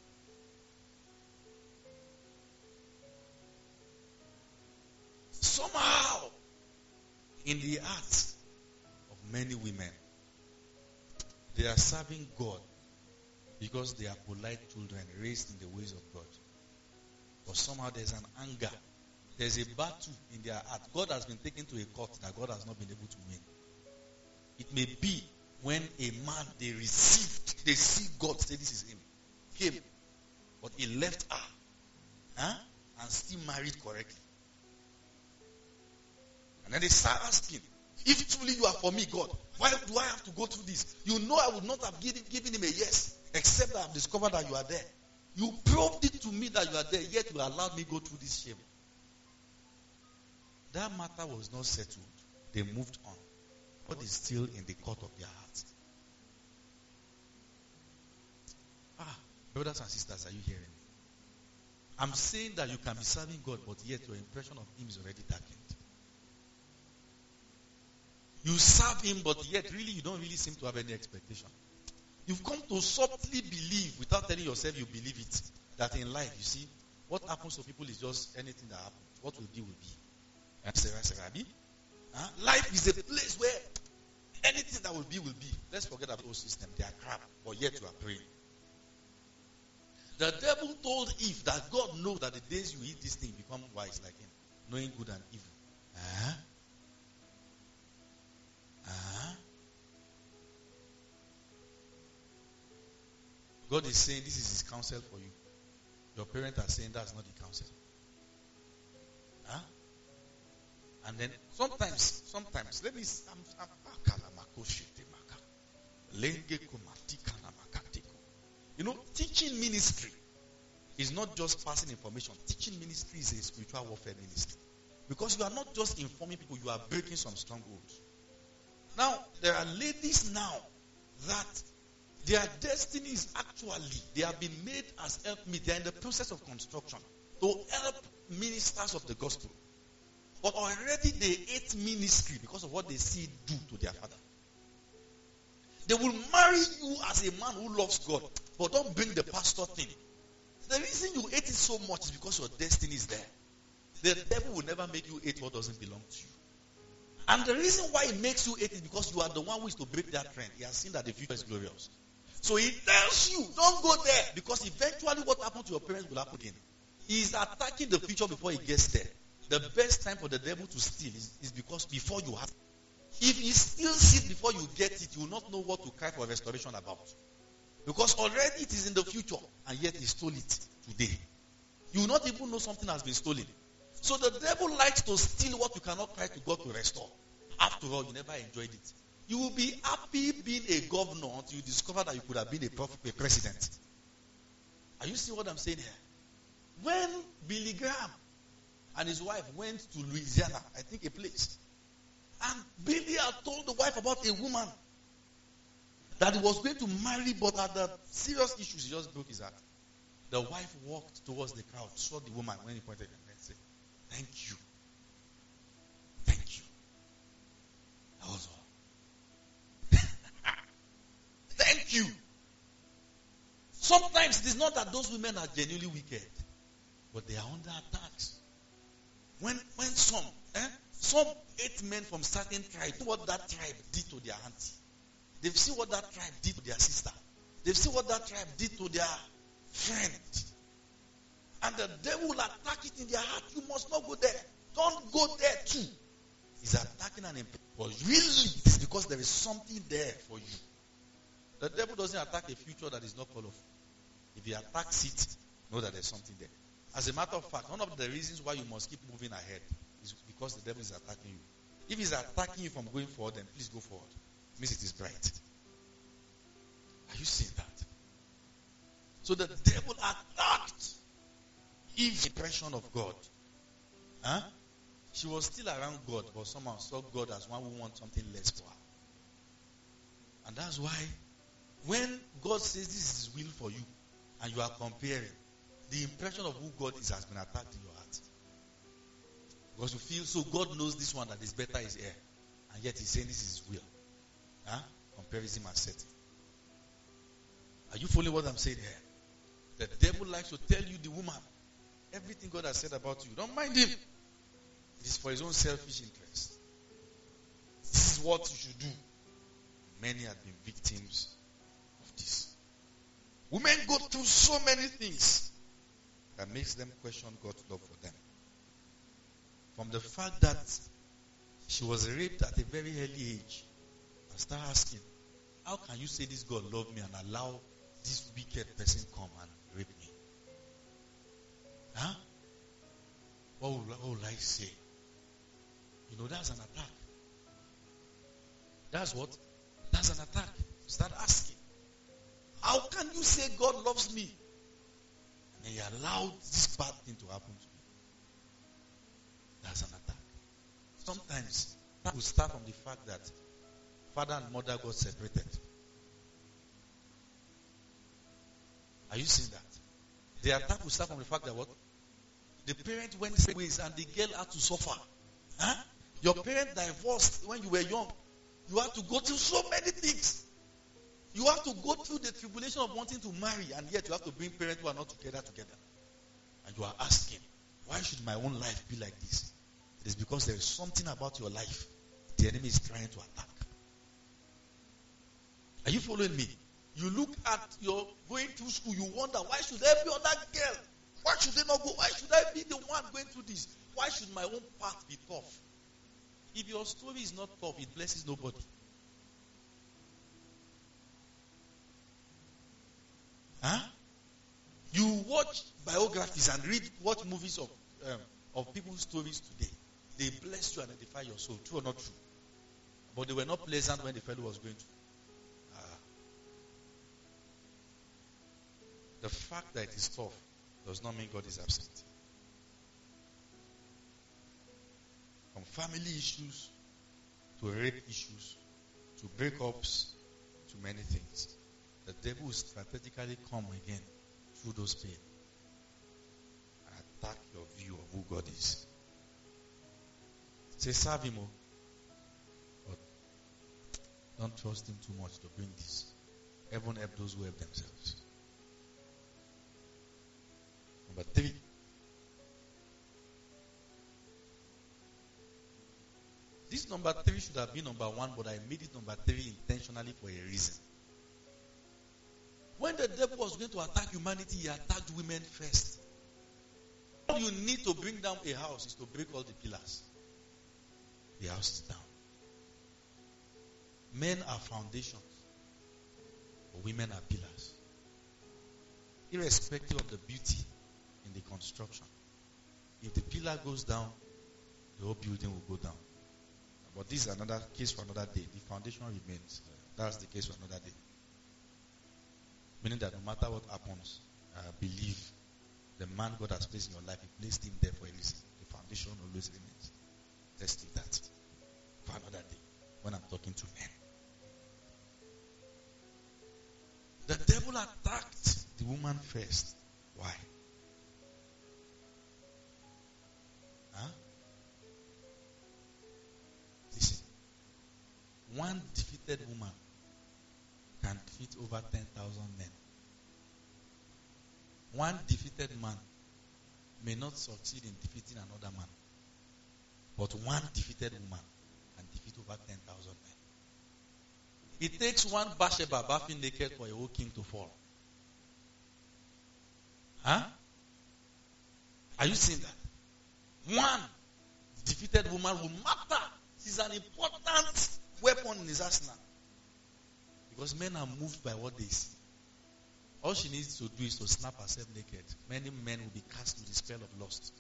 Somehow in the hearts of many women, they are serving God because they are polite children raised in the ways of God. But somehow there's an anger. There's a battle in their heart. God has been taken to a court that God has not been able to win. It may be when a man they received, they see God say this is him, came, but he left her, huh? And still married correctly. And then they start asking, if truly you are for me, God, why do I have to go through this? You know I would not have given, given him a yes, except that I have discovered that you are there. You proved it to me that you are there, yet you allowed me go through this shame. That matter was not settled. They moved on. God is still in the court of their hearts. Ah, brothers and sisters, are you hearing me? I'm saying that you can be serving God, but yet your impression of him is already darkened. You serve him, but yet really you don't really seem to have any expectation. You've come to subtly believe, without telling yourself you believe it, that in life, you see, what happens to people is just anything that happens. What will be, will be. Huh? Life is a place where anything that will be, will be. Let's forget about those systems. They are crap, but yet you are praying. The devil told Eve that God knows that the days you eat this thing, become wise like him, knowing good and evil. Huh? Huh? God is saying this is his counsel for you. Your parents are saying that's not the counsel. Huh? And then sometimes, sometimes, let me, I'm, I'm, you know, teaching ministry is not just passing information. Teaching ministry is a spiritual warfare ministry. Because you are not just informing people, you are breaking some strongholds. Now, there are ladies now that Their destinies actually, they have been made as help me. They are in the process of construction to help ministers of the gospel. But already they hate ministry because of what they see do to their father. They will marry you as a man who loves God, but don't bring the pastor thing. The reason you hate it so much is because your destiny is there. The devil will never make you hate what doesn't belong to you. And the reason why he makes you hate it is because you are the one who is to break that trend. He has seen that the future is glorious. So he tells you, don't go there, because eventually what happened to your parents will happen again. He is attacking the future before he gets there. The best time for the devil to steal is, is because before you have it. If he steals it before you get it, you will not know what to cry for restoration about. Because already it is in the future, and yet he stole it today. You will not even know something has been stolen. So the devil likes to steal what you cannot cry to God to restore. After all, you never enjoyed it. You will be happy being a governor until you discover that you could have been a, prof- a president. Are you seeing what I'm saying here? When Billy Graham and his wife went to Louisiana, I think a place, and Billy had told the wife about a woman that he was going to marry, but had the serious issues, he just broke his heart. The wife walked towards the crowd, saw the woman when he pointed at her and said, "Thank you. Thank you." That was all. Thank you. Sometimes it is not that those women are genuinely wicked, but they are under attacks. When when some eh, some eight men from certain tribes, see what that tribe did to their auntie. They've seen what that tribe did to their sister. They've seen what that tribe did to their friend. And the devil will attack it in their heart. You must not go there. Don't go there too. He's attacking an employee. But really, it's because there is something there for you. The devil doesn't attack a future that is not colorful. If he attacks it, know that there's something there. As a matter of fact, one of the reasons why you must keep moving ahead is because the devil is attacking you. If he's attacking you from going forward, then please go forward. It means it is bright. Are you seeing that? So the devil attacked Eve's impression of God. Huh? She was still around God, but somehow saw God as one who wants something less for her. And that's why when God says this is his will for you, and you are comparing, the impression of who God is has been attacked in your heart. Because you feel, so God knows this one that is better is here. And yet he's saying this is his will. Huh? Comparison and setting. Are you following what I'm saying here? The devil likes to tell you, the woman, everything God has said about you, don't mind him. It is for his own selfish interest. This is what you should do. Many have been victims of this. Women go through so many things that makes them question God's love for them. From the fact that she was raped at a very early age, and start asking, how can you say this God loved me and allow this wicked person come and rape me? Huh? What will, what will I say? You know, that's an attack. That's what? That's an attack. Start asking, how can you say God loves me? And he allowed this bad thing to happen to me. That's an attack. Sometimes that will start from the fact that father and mother got separated. Are you seeing that? The attack will start from the fact that what? The parent went separate ways and the girl had to suffer. Huh? Your parent divorced when you were young. You have to go through so many things. You have to go through the tribulation of wanting to marry, and yet you have to bring parents who are not together together. And you are asking, why should my own life be like this? It is because there is something about your life the enemy is trying to attack. Are you following me? You look at your going through school, you wonder, why should every other girl, why should they not go? Why should I be the one going through this? Why should my own path be tough? If your story is not tough, it blesses nobody. Huh? You watch biographies and read, watch movies of um, of people's stories today. They bless you and edify your soul, true or not true. But they were not pleasant when the fellow was going through. Uh, the fact that it is tough does not mean God is absent. From family issues to rape issues to breakups to many things. the devil will strategically come again through those pain and attack your view of who God is. Say, serve him, oh, but don't trust him too much to bring this. Heaven help those who help themselves. Number three. This number three should have been number one, but I made it number three intentionally for a reason. When the devil was going to attack humanity, he attacked women first. All you need to bring down a house is to break all the pillars. The house is down. Men are foundations, but women are pillars. Irrespective of the beauty in the construction. If the pillar goes down, the whole building will go down. But this is another case for another day. The foundation remains. That's the case for another day. Meaning that no matter what happens, I believe the man God has placed in your life, he placed him there for a reason. The foundation always remains. Let's do that for another day when I'm talking to men. The devil attacked the woman first. Why? Huh? Listen. One defeated woman can defeat over ten thousand men. One defeated man may not succeed in defeating another man. But one defeated woman can defeat over ten thousand men. It takes one Bathsheba bathing naked for a whole king to fall. Huh? Are you seeing that? One defeated woman will matter. She's an important weapon in his arsenal. Because men are moved by what they see. All she needs to do is to snap herself naked. Many men will be cast with the spell of lust.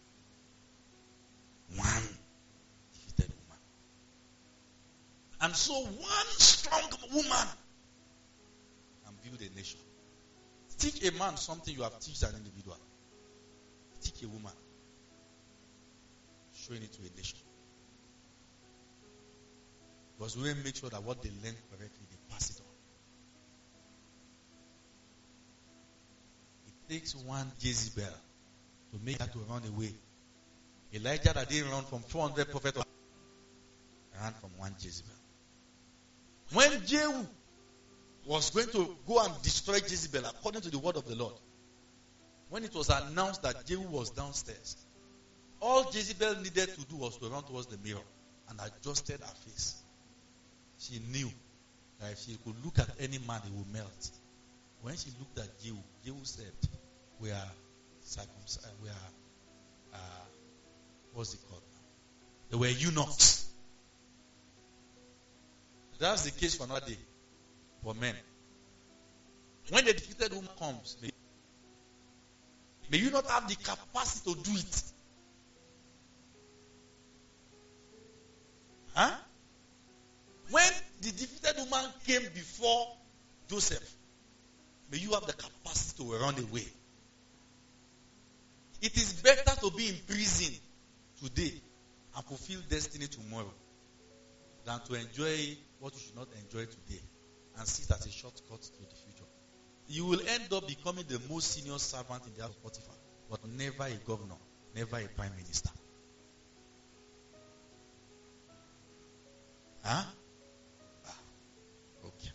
One defeated woman. And so one strong woman can build a nation. Teach a man something you have taught an individual. Teach a woman. Showing it to a nation. Because we will make sure that what they learn correctly, they pass it on. It takes one Jezebel to make her to run away. Elijah that didn't run from four hundred prophets, ran from one Jezebel. When Jehu was going to go and destroy Jezebel according to the word of the Lord, when it was announced that Jehu was downstairs, all Jezebel needed to do was to run towards the mirror and adjusted her face. She knew that if she could look at any man, he would melt. When she looked at Jehu, Jehu said, we are circumcised, we are, uh, what's it called now? They were eunuchs. That's the case for another day for men. When the defeated woman comes, may, may you not have the capacity to do it. Huh? When the defeated woman came before Joseph, may you have the capacity to run away. It is better to be in prison today and fulfill destiny tomorrow than to enjoy what you should not enjoy today and see it as a shortcut to the future. You will end up becoming the most senior servant in the house of Potiphar, but never a governor, never a prime minister. Huh? Ah, okay.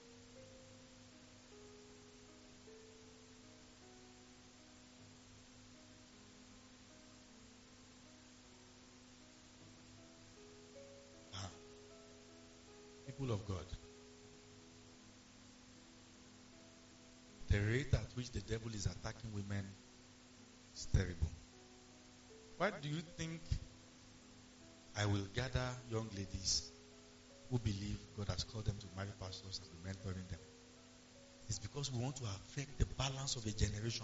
Ah. People of God, the rate at which the devil is attacking women is terrible. Why do you think I will gather young ladies who believe God has called them to marry pastors and be mentoring them? It's because we want to affect the balance of a generation.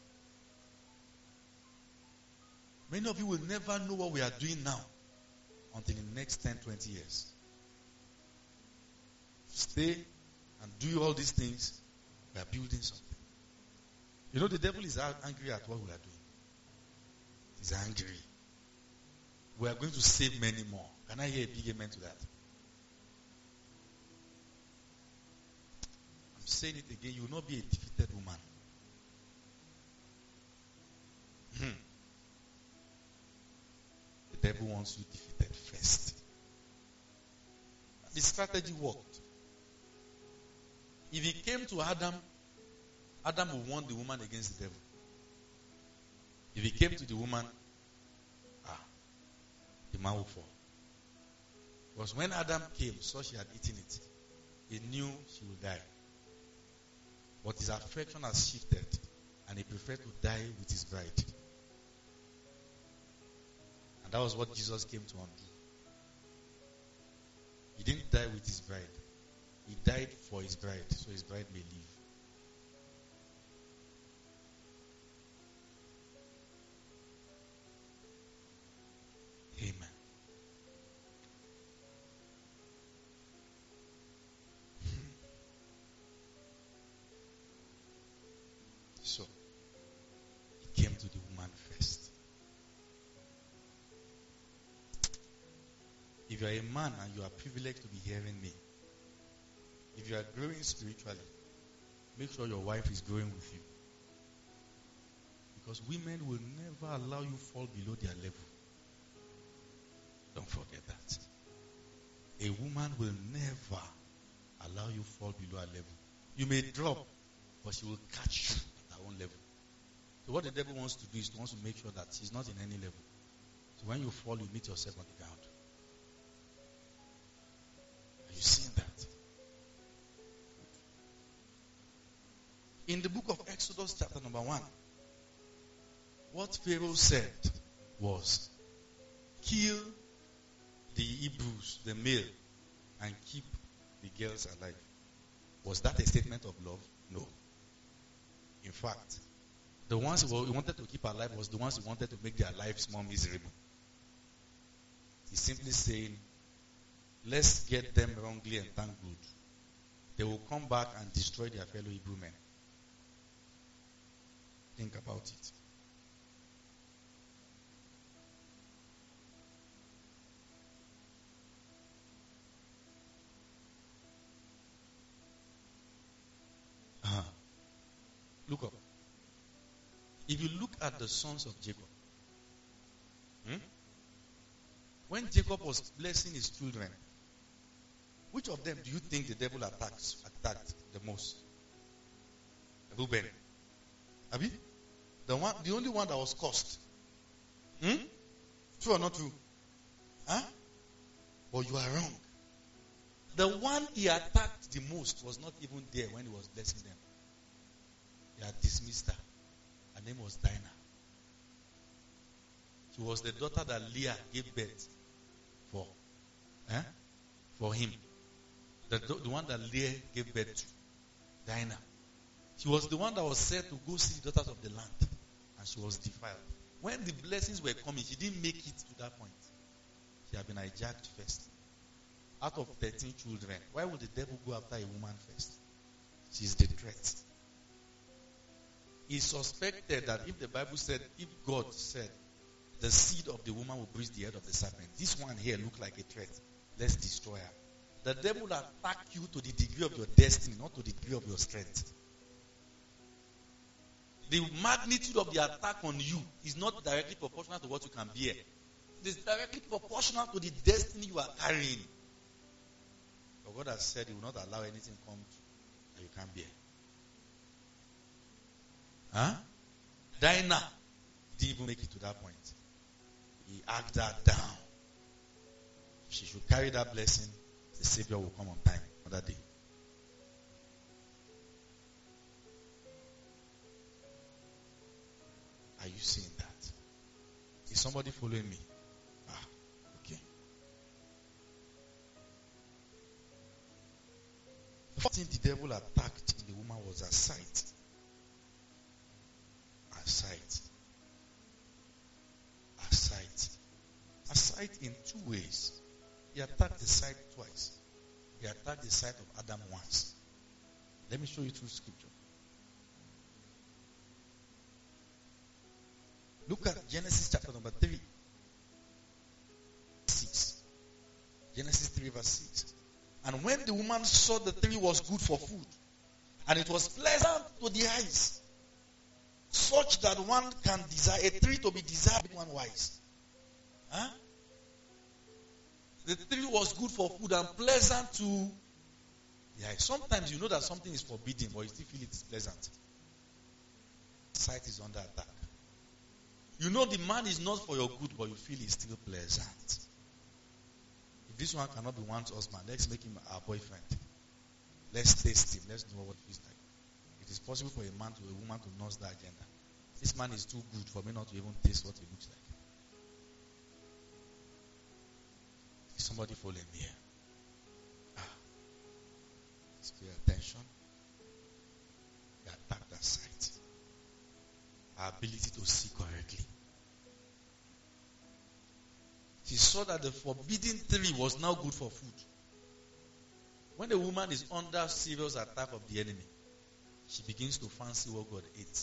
Many of you will never know what we are doing now until in the next ten, twenty years. Stay and do all these things. We are building something. You know, the devil is angry at what we are doing. He's angry. We are going to save many more. Can I hear a big amen to that? I'm saying it again, you will not be a defeated woman. Hmm. The devil wants you defeated first. The strategy worked. If he came to Adam, Adam would warn the woman against the devil. If he came to the woman, ah, the man will fall. Because when Adam came, saw she had eaten it, he knew she would die. But his affection has shifted, and he preferred to die with his bride. And that was what Jesus came to undo. He didn't die with his bride. He died for his bride, so his bride may live. Amen. So, he came to the woman first. If you are a man and you are privileged to be hearing me, if you are growing spiritually, make sure your wife is growing with you. Because women will never allow you fall below their level. Don't forget that. A woman will never allow you fall below her level. You may drop, but she will catch you at her own level. So what the devil wants to do is to wants to make sure that she's not in any level. So when you fall, you meet yourself on the ground. Are you seeing that? In the book of Exodus chapter number one, what Pharaoh said was, kill the Hebrews, the male, and keep the girls alive. Was that a statement of love? No. In fact, the ones he wanted to keep alive was the ones he wanted to make their lives more miserable. He's simply saying, let's get them wrongly and thank good. They will come back and destroy their fellow Hebrew men. Think about it. Uh-huh. Look up. If you look at the sons of Jacob, hmm? when Jacob was blessing his children, which of them do you think the devil attacks, attacked the most? Reuben. Abi? The one, the only one that was cursed. Hmm? True or not true? Huh? But you are wrong. The one he attacked the most was not even there when he was blessing them. He had dismissed her. Her name was Dinah. She was the daughter that Leah gave birth for. Eh? For him. The, the one that Leah gave birth to. Dinah. She was the one that was said to go see the daughters of the land. And she was defiled. When the blessings were coming, she didn't make it to that point. She had been hijacked first. Out of thirteen children, why would the devil go after a woman first? She's the threat. He suspected that if the Bible said, if God said, the seed of the woman will bruise the head of the serpent, this one here looked like a threat. Let's destroy her. The devil will attack you to the degree of your destiny, not to the degree of your strength. The magnitude of the attack on you is not directly proportional to what you can bear. It is directly proportional to the destiny you are carrying. But God has said He will not allow anything come that you can't bear. Huh? Dinah didn't even make it to that point. He asked her down. If she should carry that blessing, the Savior will come on time another day. Are you seeing that? Is somebody following me? Ah, okay. The first thing the devil attacked in the woman was her sight. Her sight. Her sight. Her sight in two ways. He attacked the sight twice. He attacked the sight of Adam once. Let me show you through scripture. Look at Genesis chapter number three. six. Genesis three verse six. And when the woman saw the tree was good for food, And it was pleasant to the eyes, such that one can desire a tree to be desired, one wise. Huh? The tree was good for food and pleasant to the eyes. Sometimes you know that something is forbidden, but you still feel it is pleasant. Sight is under attack. You know the man is not for your good, but you feel it's still pleasant. If this one cannot be one's husband, let's make him our boyfriend. Let's taste him. Let's know what it feels like. It is possible for a man to a woman to nurse that agenda. This man is too good for me not to even taste what he looks like. Is somebody following me here? Ah. Let's pay attention. They attack that sight. Our ability to see correctly. She saw that the forbidden tree was now good for food. When the woman is under serious attack of the enemy, she begins to fancy what God ate.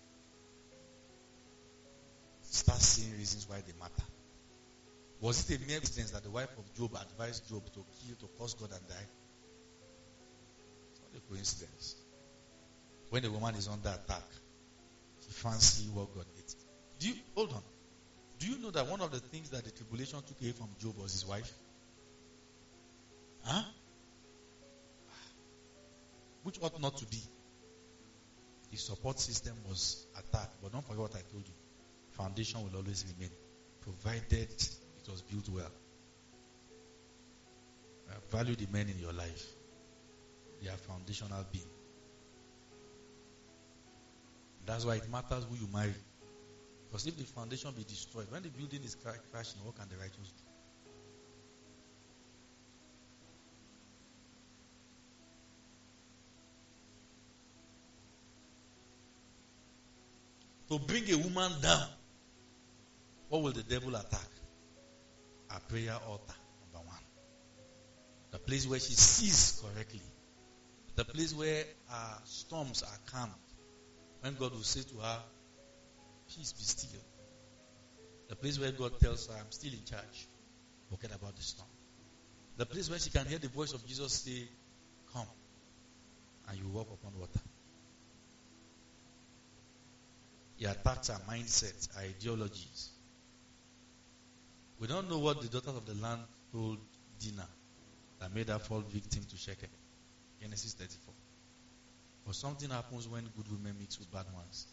Starts seeing reasons why they matter. Was it a mere coincidence that the wife of Job advised Job to kill, to curse God and die? It's not a coincidence. When the woman is under attack, she fancies what God ate. Do you hold on? Do you know that one of the things that the tribulation took away from Job was his wife? Huh? Which ought not to be. His support system was attacked. But don't forget what I told you. Foundation will always remain, provided it was built well. Uh, value the men in your life. They are foundational being. That's why it matters who you marry. Because if the foundation be destroyed, when the building is cra- crashing, what can the righteous do? To bring a woman down, what will the devil attack? A prayer altar, number one. The place where she sees correctly. The place where her storms are calmed. When God will say to her, peace be still. The place where God tells her, I'm still in charge. Forget about the storm. The place where she can hear the voice of Jesus say, come. And you walk upon water. He attacks our mindset, our ideologies. We don't know what the daughters of the land told Dinah that made her fall victim to Shechem. Genesis thirty-four. But something happens when good women mix with bad ones.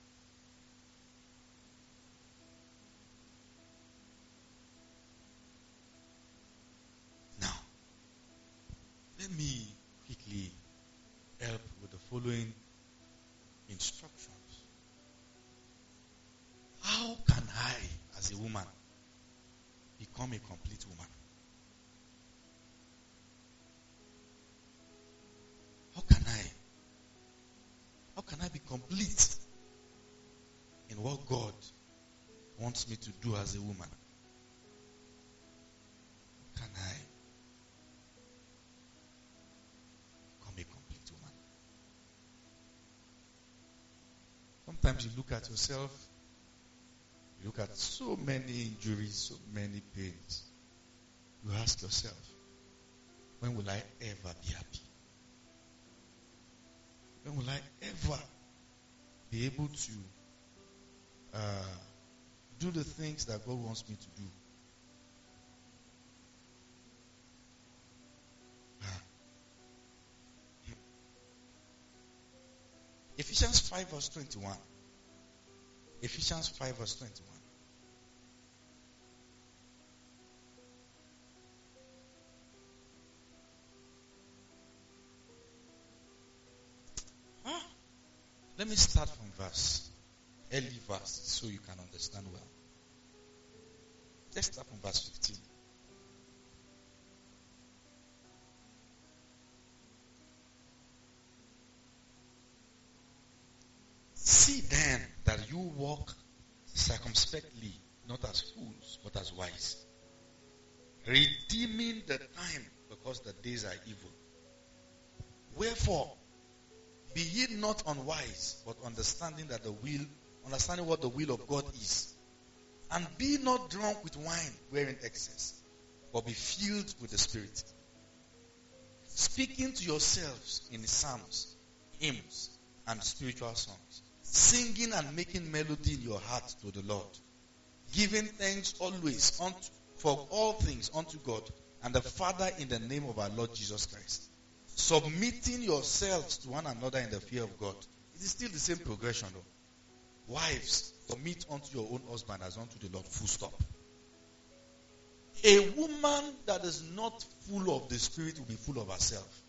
Now, let me quickly help with the following instructions. How can I, as a woman, become a complete woman? How can I? How can I be complete in what God wants me to do as a woman? How can I become a complete woman? Sometimes you look at yourself, you look at so many injuries, so many pains. You ask yourself, when will I ever be happy? When will I ever be able to uh, do the things that God wants me to do? Uh, Ephesians five verse twenty-one. Ephesians five verse twenty-one. Huh? Let me start from verse, early verse, so you can understand well. Let's start from verse fifteen. See then that you walk circumspectly, not as fools, but as wise, redeeming the time, because the days are evil. Wherefore, be ye not unwise, but understanding that the will, understanding what the will of God is, and be not drunk with wine, wherein excess, but be filled with the Spirit, speaking to yourselves in psalms hymns and spiritual songs, singing and making melody in your heart to the Lord, giving thanks always unto, for all things unto God and the Father in the name of our Lord Jesus Christ, submitting yourselves to one another in the fear of God. It is still the same progression though. Wives, submit unto your own husband as unto the Lord. Full stop. A woman that is not full of the Spirit will be full of herself.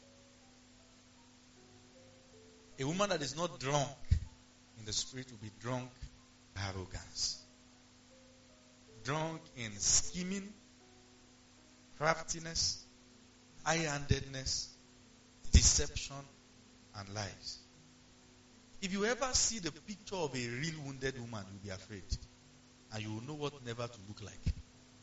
A woman that is not drunk in the Spirit will be drunk in arrogance. Drunk in scheming, craftiness, high-handedness, deception, and lies. If you ever see the picture of a real wounded woman, you'll be afraid. And you will know what never to look like.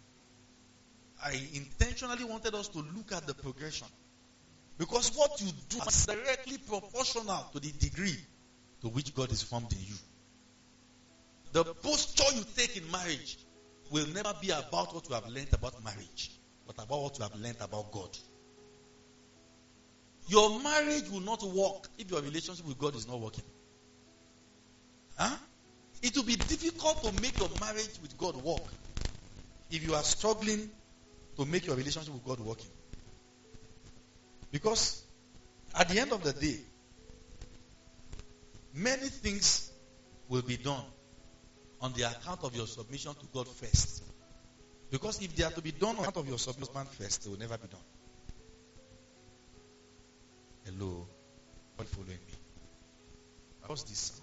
I intentionally wanted us to look at the progression. Because what you do is directly proportional to the degree to which God is formed in you. The posture you take in marriage will never be about what you have learned about marriage, but about what you have learned about God. Your marriage will not work if your relationship with God is not working. Huh? It will be difficult to make your marriage with God work if you are struggling to make your relationship with God working. Because at the end of the day, many things will be done on the account of your submission to God first. Because if they are to be done on account of your submission first, they will never be done. Hello? Are you following me? What's this sound?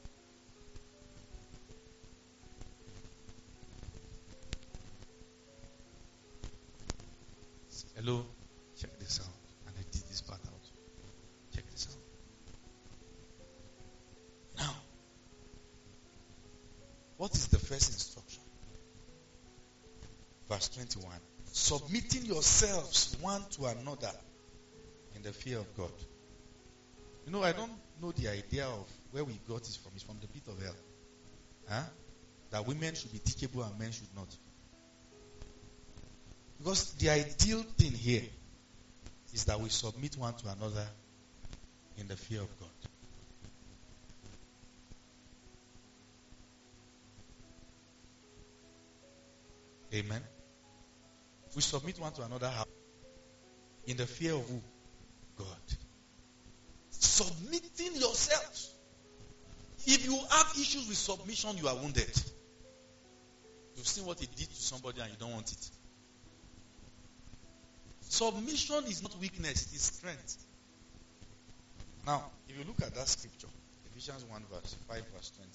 Hello? Check this out. And I did this part out. Check this out. Now, what is the first instruction? Verse twenty-one. Submitting yourselves one to another in the fear of God. You know, I don't know the idea of where we got it from. It's from the pit of hell. Huh? That women should be teachable and men should not. Because the ideal thing here is that we submit one to another in the fear of God. Amen. We submit one to another how? In the fear of who? God. Submitting yourselves. If you have issues with submission, you are wounded. You've seen what it did to somebody and you don't want it. Submission is not weakness, it is strength. Now, if you look at that scripture, Ephesians one verse five verse twenty.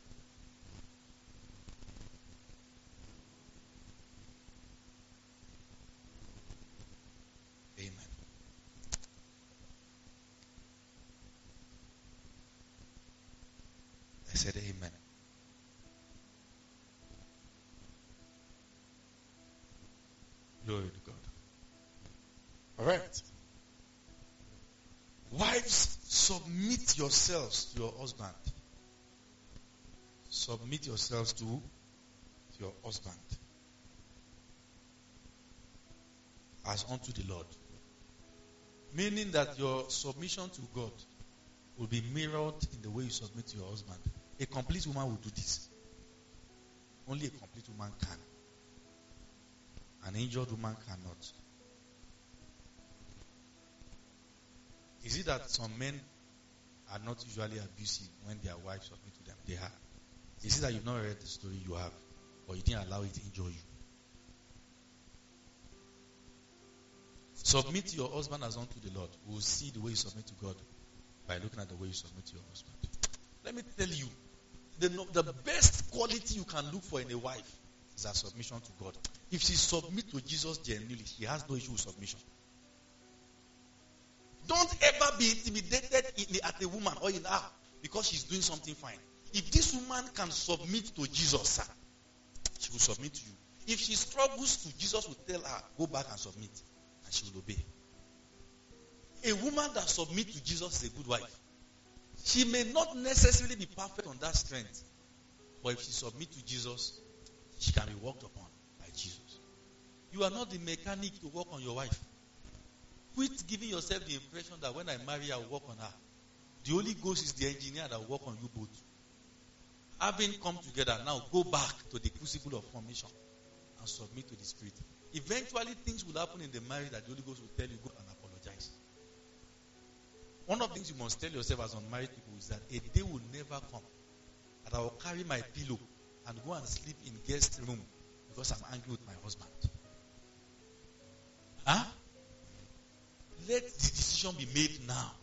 Amen. I said amen. Glory to God. All right. Wives, submit yourselves to your husband. Submit yourselves to, to your husband. As unto the Lord. Meaning that your submission to God will be mirrored in the way you submit to your husband. A complete woman will do this. Only a complete woman can. An injured woman cannot. Is it that some men are not usually abusive when their wives submit to them? They are. Is it that you've not read the story? You have. Or you didn't allow it to injure you? Submit to your husband as unto the Lord. We will see the way you submit to God by looking at the way you submit to your husband. Let me tell you, the, the best quality you can look for in a wife is her submission to God. If she submits to Jesus genuinely, she has no issue with submission. Don't ever be intimidated in, at a woman or in her because she's doing something fine. If this woman can submit to Jesus, sir, she will submit to you. If she struggles to, Jesus will tell her, go back and submit. And she will obey. A woman that submits to Jesus is a good wife. She may not necessarily be perfect on that strength. But if she submits to Jesus, she can be worked upon by Jesus. You are not the mechanic to work on your wife. Quit giving yourself the impression that when I marry, I will work on her. The Holy Ghost is the engineer that will work on you both. Having come together, now go back to the crucible of formation and submit to the Spirit. Eventually, things will happen in the marriage that the Holy Ghost will tell you, go and apologize. One of the things you must tell yourself as unmarried people is that a day will never come that I will carry my pillow and go and sleep in guest room because I'm angry with my husband. Huh? Let the decision be made now.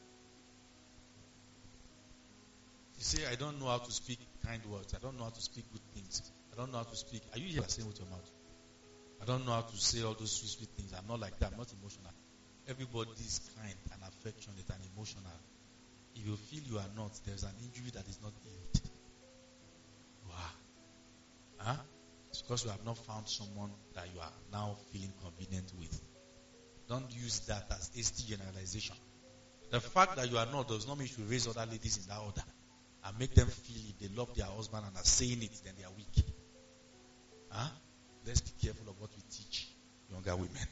You say, I don't know how to speak kind words. I don't know how to speak good things. I don't know how to speak. Are you here saying with your mouth? I don't know how to say all those sweet, sweet things. I'm not like that. I'm not emotional. Everybody is kind and affectionate and emotional. If you feel you are not, there's an injury that is not healed. Wow. Huh? It's because you have not found someone that you are now feeling convenient with. Don't use that as hasty generalization. The fact that you are not does not mean you should raise other ladies in that order and make them feel if they love their husband and are saying it, then they are weak. Huh? Let's be careful of what we teach younger women.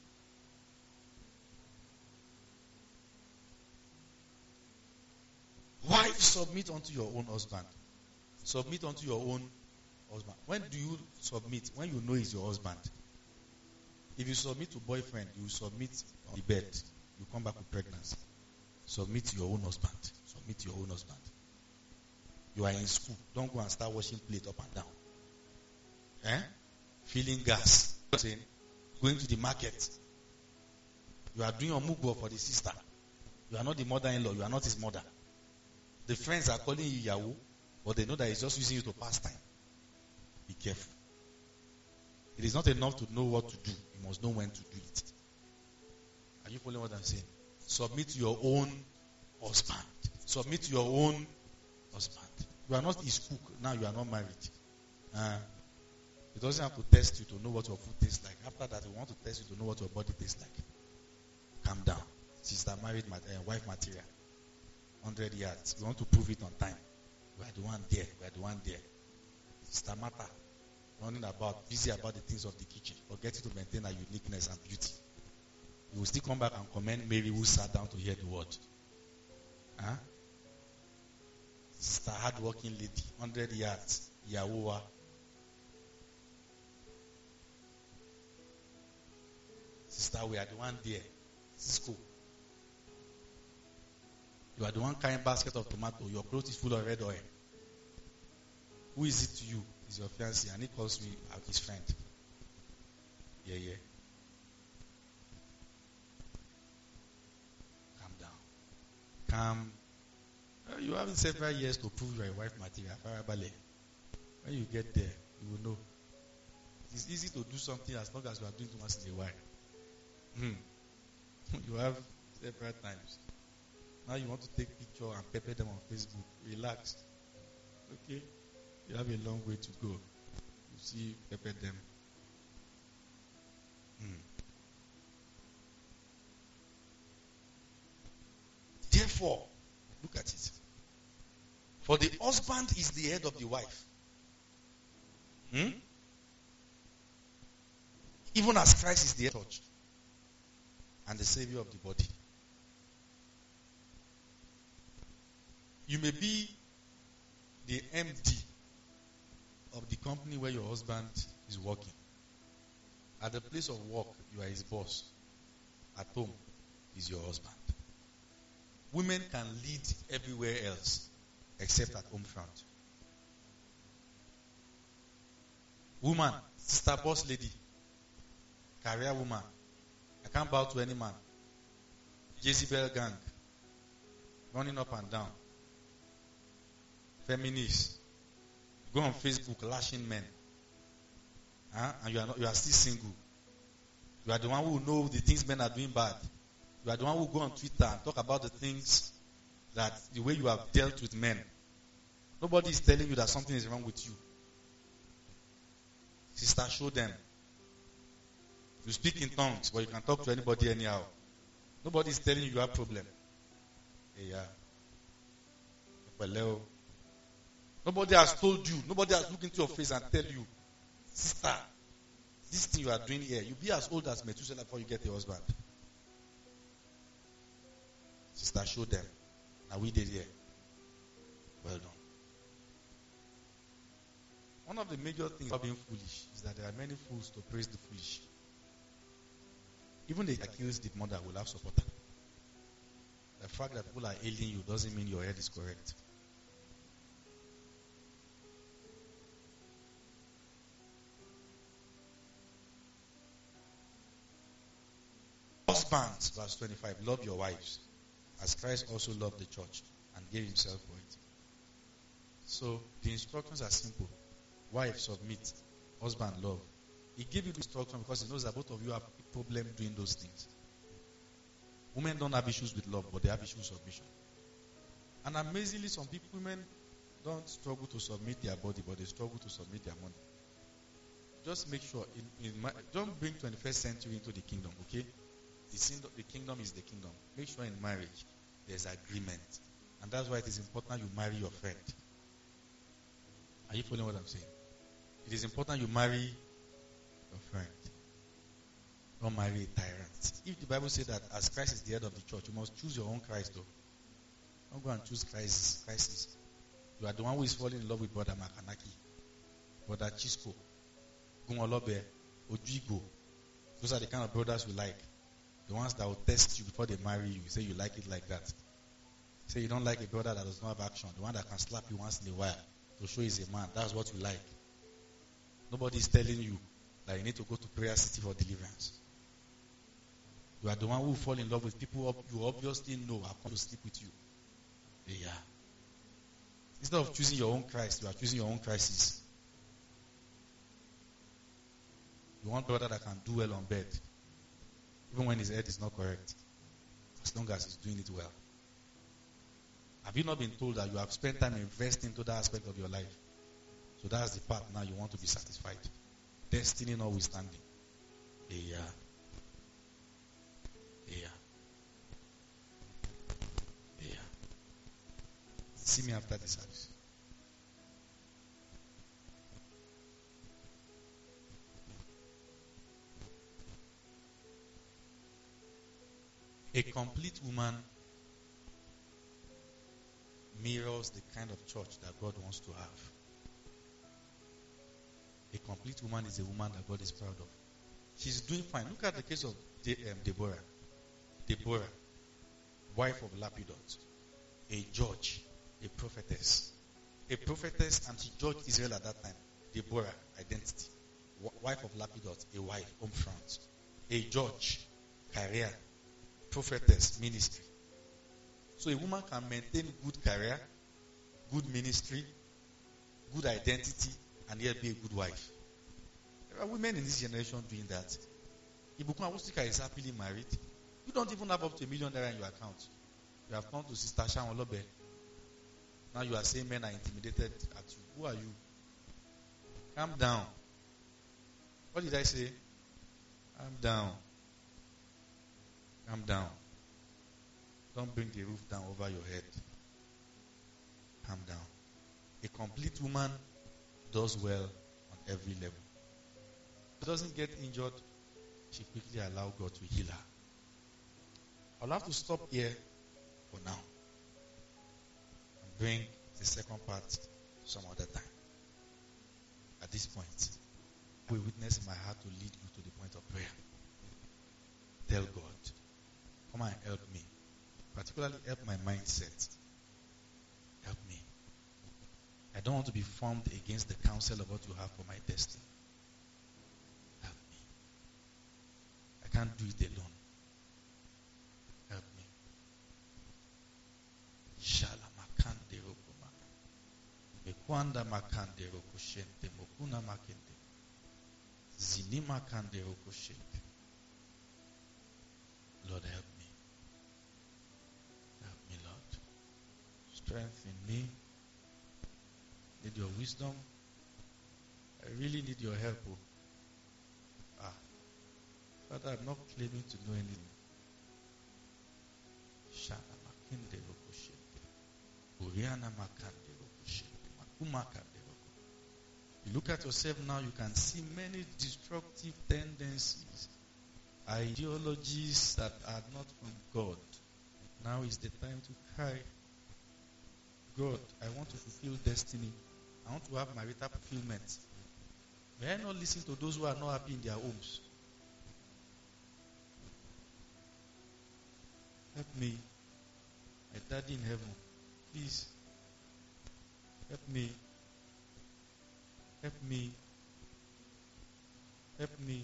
Wife, submit unto your own husband. Submit unto your own husband. When do you submit? When you know he's your husband. If you submit to boyfriend, you submit on the bed. You come back with pregnancy. Submit to your own husband. Submit to your own husband. You are in school. Don't go and start washing plate up and down. Eh? Filling gas. Going to the market. You are doing a mugbo for the sister. You are not the mother-in-law. You are not his mother. The friends are calling you Yahoo, but they know that he's just using you to pass time. Be careful. It is not enough to know what to do. You must know when to do it. Are you following what I'm saying? Submit to your own husband. Submit to your own husband. You are not his cook. Now you are not married. Uh, it doesn't have to test you to know what your food tastes like. After that, we want to test you to know what your body tastes like. Calm down. Sister married uh, wife material. one hundred yards. We want to prove it on time. We are the one there. We are the one there. Sister Martha, running about, busy about the things of the kitchen, forgetting to maintain her uniqueness and beauty. You will still come back and commend Mary who sat down to hear the word. Huh? Sister hard-working lady, one hundred yards, Yahuwah. Sister, we are the one there. Cisco. You are the one carrying basket of tomato. Your clothes is full of red oil. Who is it to you? Is your fiancé, and he calls me his friend. Yeah, yeah. Calm down. Calm. Uh, you have several years to prove you are a wife material. When you get there, you will know. It's easy to do something as long as you are doing it once in a while. Hmm. You have several times. Now you want to take picture and pepper them on Facebook. Relax. Okay? You have a long way to go. You see, pepper them. Hmm. Therefore, look at it. For the husband is the head of the wife. Hmm? Even as Christ is the head of the church and the Savior of the body. You may be the M D of the company where your husband is working. At the place of work, you are his boss. At home, he's your husband. Women can lead everywhere else except at home front. Woman, sister boss lady, career woman. I can't bow to any man. Jezebel gang, running up and down. Feminists, go on Facebook lashing men, huh? And you are not, you are still single. You are the one who know the things men are doing bad. You are the one who go on Twitter and talk about the things that the way you have dealt with men. Nobody is telling you that something is wrong with you. Sister, show them. You speak in tongues, but you can talk to anybody anyhow. Nobody is telling you you have a problem. Hey, yeah. Well, nobody has told you. Nobody has looked into your face and tell you, sister, this thing you are doing here, you'll be as old as Methuselah before you get a husband. Sister, show them. Now we did here. Well done. One of the major things about being foolish is that there are many fools to praise the foolish. Even the accused the mother will have supporter. The fact that people are ailing you doesn't mean your head is correct. Husbands, verse twenty-five, love your wives as Christ also loved the church and gave himself for it. So the instructions are simple. Wife, submit. Husband, love. He gave you the instruction because he knows that both of you have a problem doing those things. Women don't have issues with love, but they have issues with submission. And amazingly, some people, women don't struggle to submit their body, but they struggle to submit their money. Just make sure, in, in my, don't bring twenty-first century into the kingdom, okay? The, the kingdom is the kingdom. Make sure in marriage, there's agreement. And that's why it is important you marry your friend. Are you following what I'm saying? It is important you marry your friend. Don't marry a tyrant. If the Bible says that as Christ is the head of the church, you must choose your own Christ though. Don't go and choose Christ. Christ. You are the one who is falling in love with Brother Makanaki, Brother Chisco, Gumolobe, Ojigo. Those are the kind of brothers we like. The ones that will test you before they marry you. Say you like it like that. Say you don't like a brother that does not have action. The one that can slap you once in a while to show he's a man. That's what you like. Nobody is telling you that you need to go to Prayer City for deliverance. You are the one who fall in love with people you obviously know are going to sleep with you. Yeah. Instead of choosing your own Christ, you are choosing your own crisis. You want a brother that can do well on bed, even when his head is not correct, as long as he's doing it well. Have you not been told that you have spent time investing into that aspect of your life? So that's the part now you want to be satisfied. Destiny notwithstanding. Yeah. Yeah. Yeah. See me after the service. A complete woman mirrors the kind of church that God wants to have. A complete woman is a woman that God is proud of. She's doing fine. Look at the case of De- um, Deborah. Deborah, wife of Lapidot, a judge, a prophetess. A prophetess, and she judged Israel at that time. Deborah, identity. W- wife of Lapidot, a wife, home front. A judge, career. Prophetess, ministry. So a woman can maintain good career, good ministry, good identity, and yet be a good wife. There are women in this generation doing that. Ibukun Awosika is happily married. You don't even have up to a million naira in your account. You have come to Sister Shawn Olobe. Now you are saying men are intimidated at you. Who are you? Calm down. What did I say? Calm down. Calm down. Don't bring the roof down over your head. Calm down. A complete woman does well on every level. She doesn't get injured. She quickly allows God to heal her. I'll have to stop here for now and bring the second part some other time. At this point, we witness in my heart to lead you to the point of prayer. Tell God, come and help me. Particularly help my mindset. Help me. I don't want to be formed against the counsel of what you have for my destiny. Help me. I can't do it alone. Help me. Shala makande rokuma. Mekwanda makande rokushente. Mokuna makende. Zini makande rokushente. Lord, help me. Help me, Lord. Strengthen me. Need your wisdom. I really need your help. Oh. Ah. Father, I'm not claiming to know anything. Shana makinde rokushente. Uriana makande rokushente. Makumakande roku. You look at yourself now, you can see many destructive tendencies, ideologies that are not from God. Now is the time to cry. God, I want to fulfill destiny. I want to have marital fulfillment. May I not listen to those who are not happy in their homes? Help me. My daddy in heaven, please. Help me. Help me. Help me.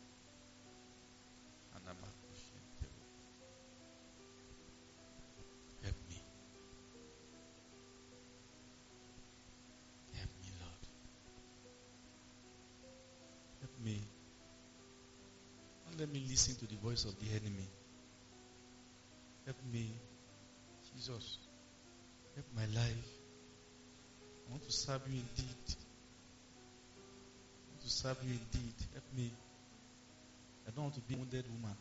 Help me. Help me, Lord. Help me. Don't let me listen to the voice of the enemy. Help me. Jesus. Help my life. I want to serve you indeed. I want to serve you indeed. Help me. I don't want to be a wounded woman.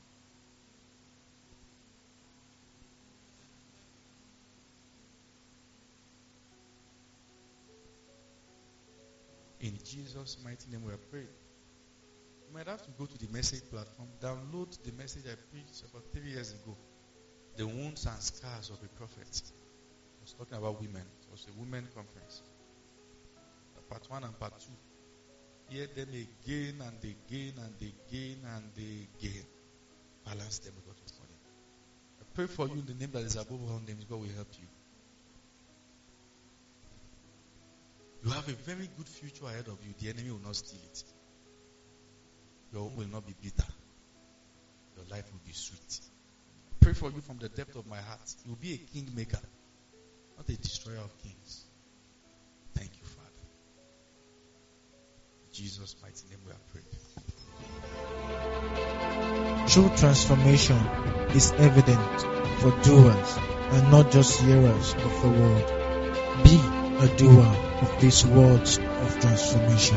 In Jesus' mighty name we are praying. You might have to go to the message platform, download the message I preached about three years ago. The wounds and scars of a prophet. I was talking about women. It was a women conference. Part one and part two. Hear them again and again and again and again. Balance them with God's money. I pray for you in the name that is above all names. God will help you. You have a very good future ahead of you. The enemy will not steal it. Your home will not be bitter. Your life will be sweet. I pray for you from the depth of my heart. You will be a kingmaker, not a destroyer of kings. Thank you, Father. In Jesus' mighty name we are praying. True transformation is evident for doers and not just hearers of the word. Be a doer of these words of transformation.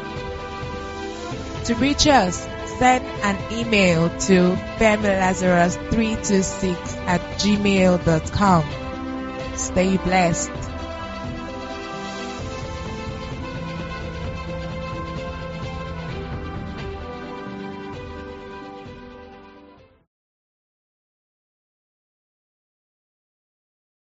To reach us, send an email to femilazarus three two six at gmail dot com. Stay blessed.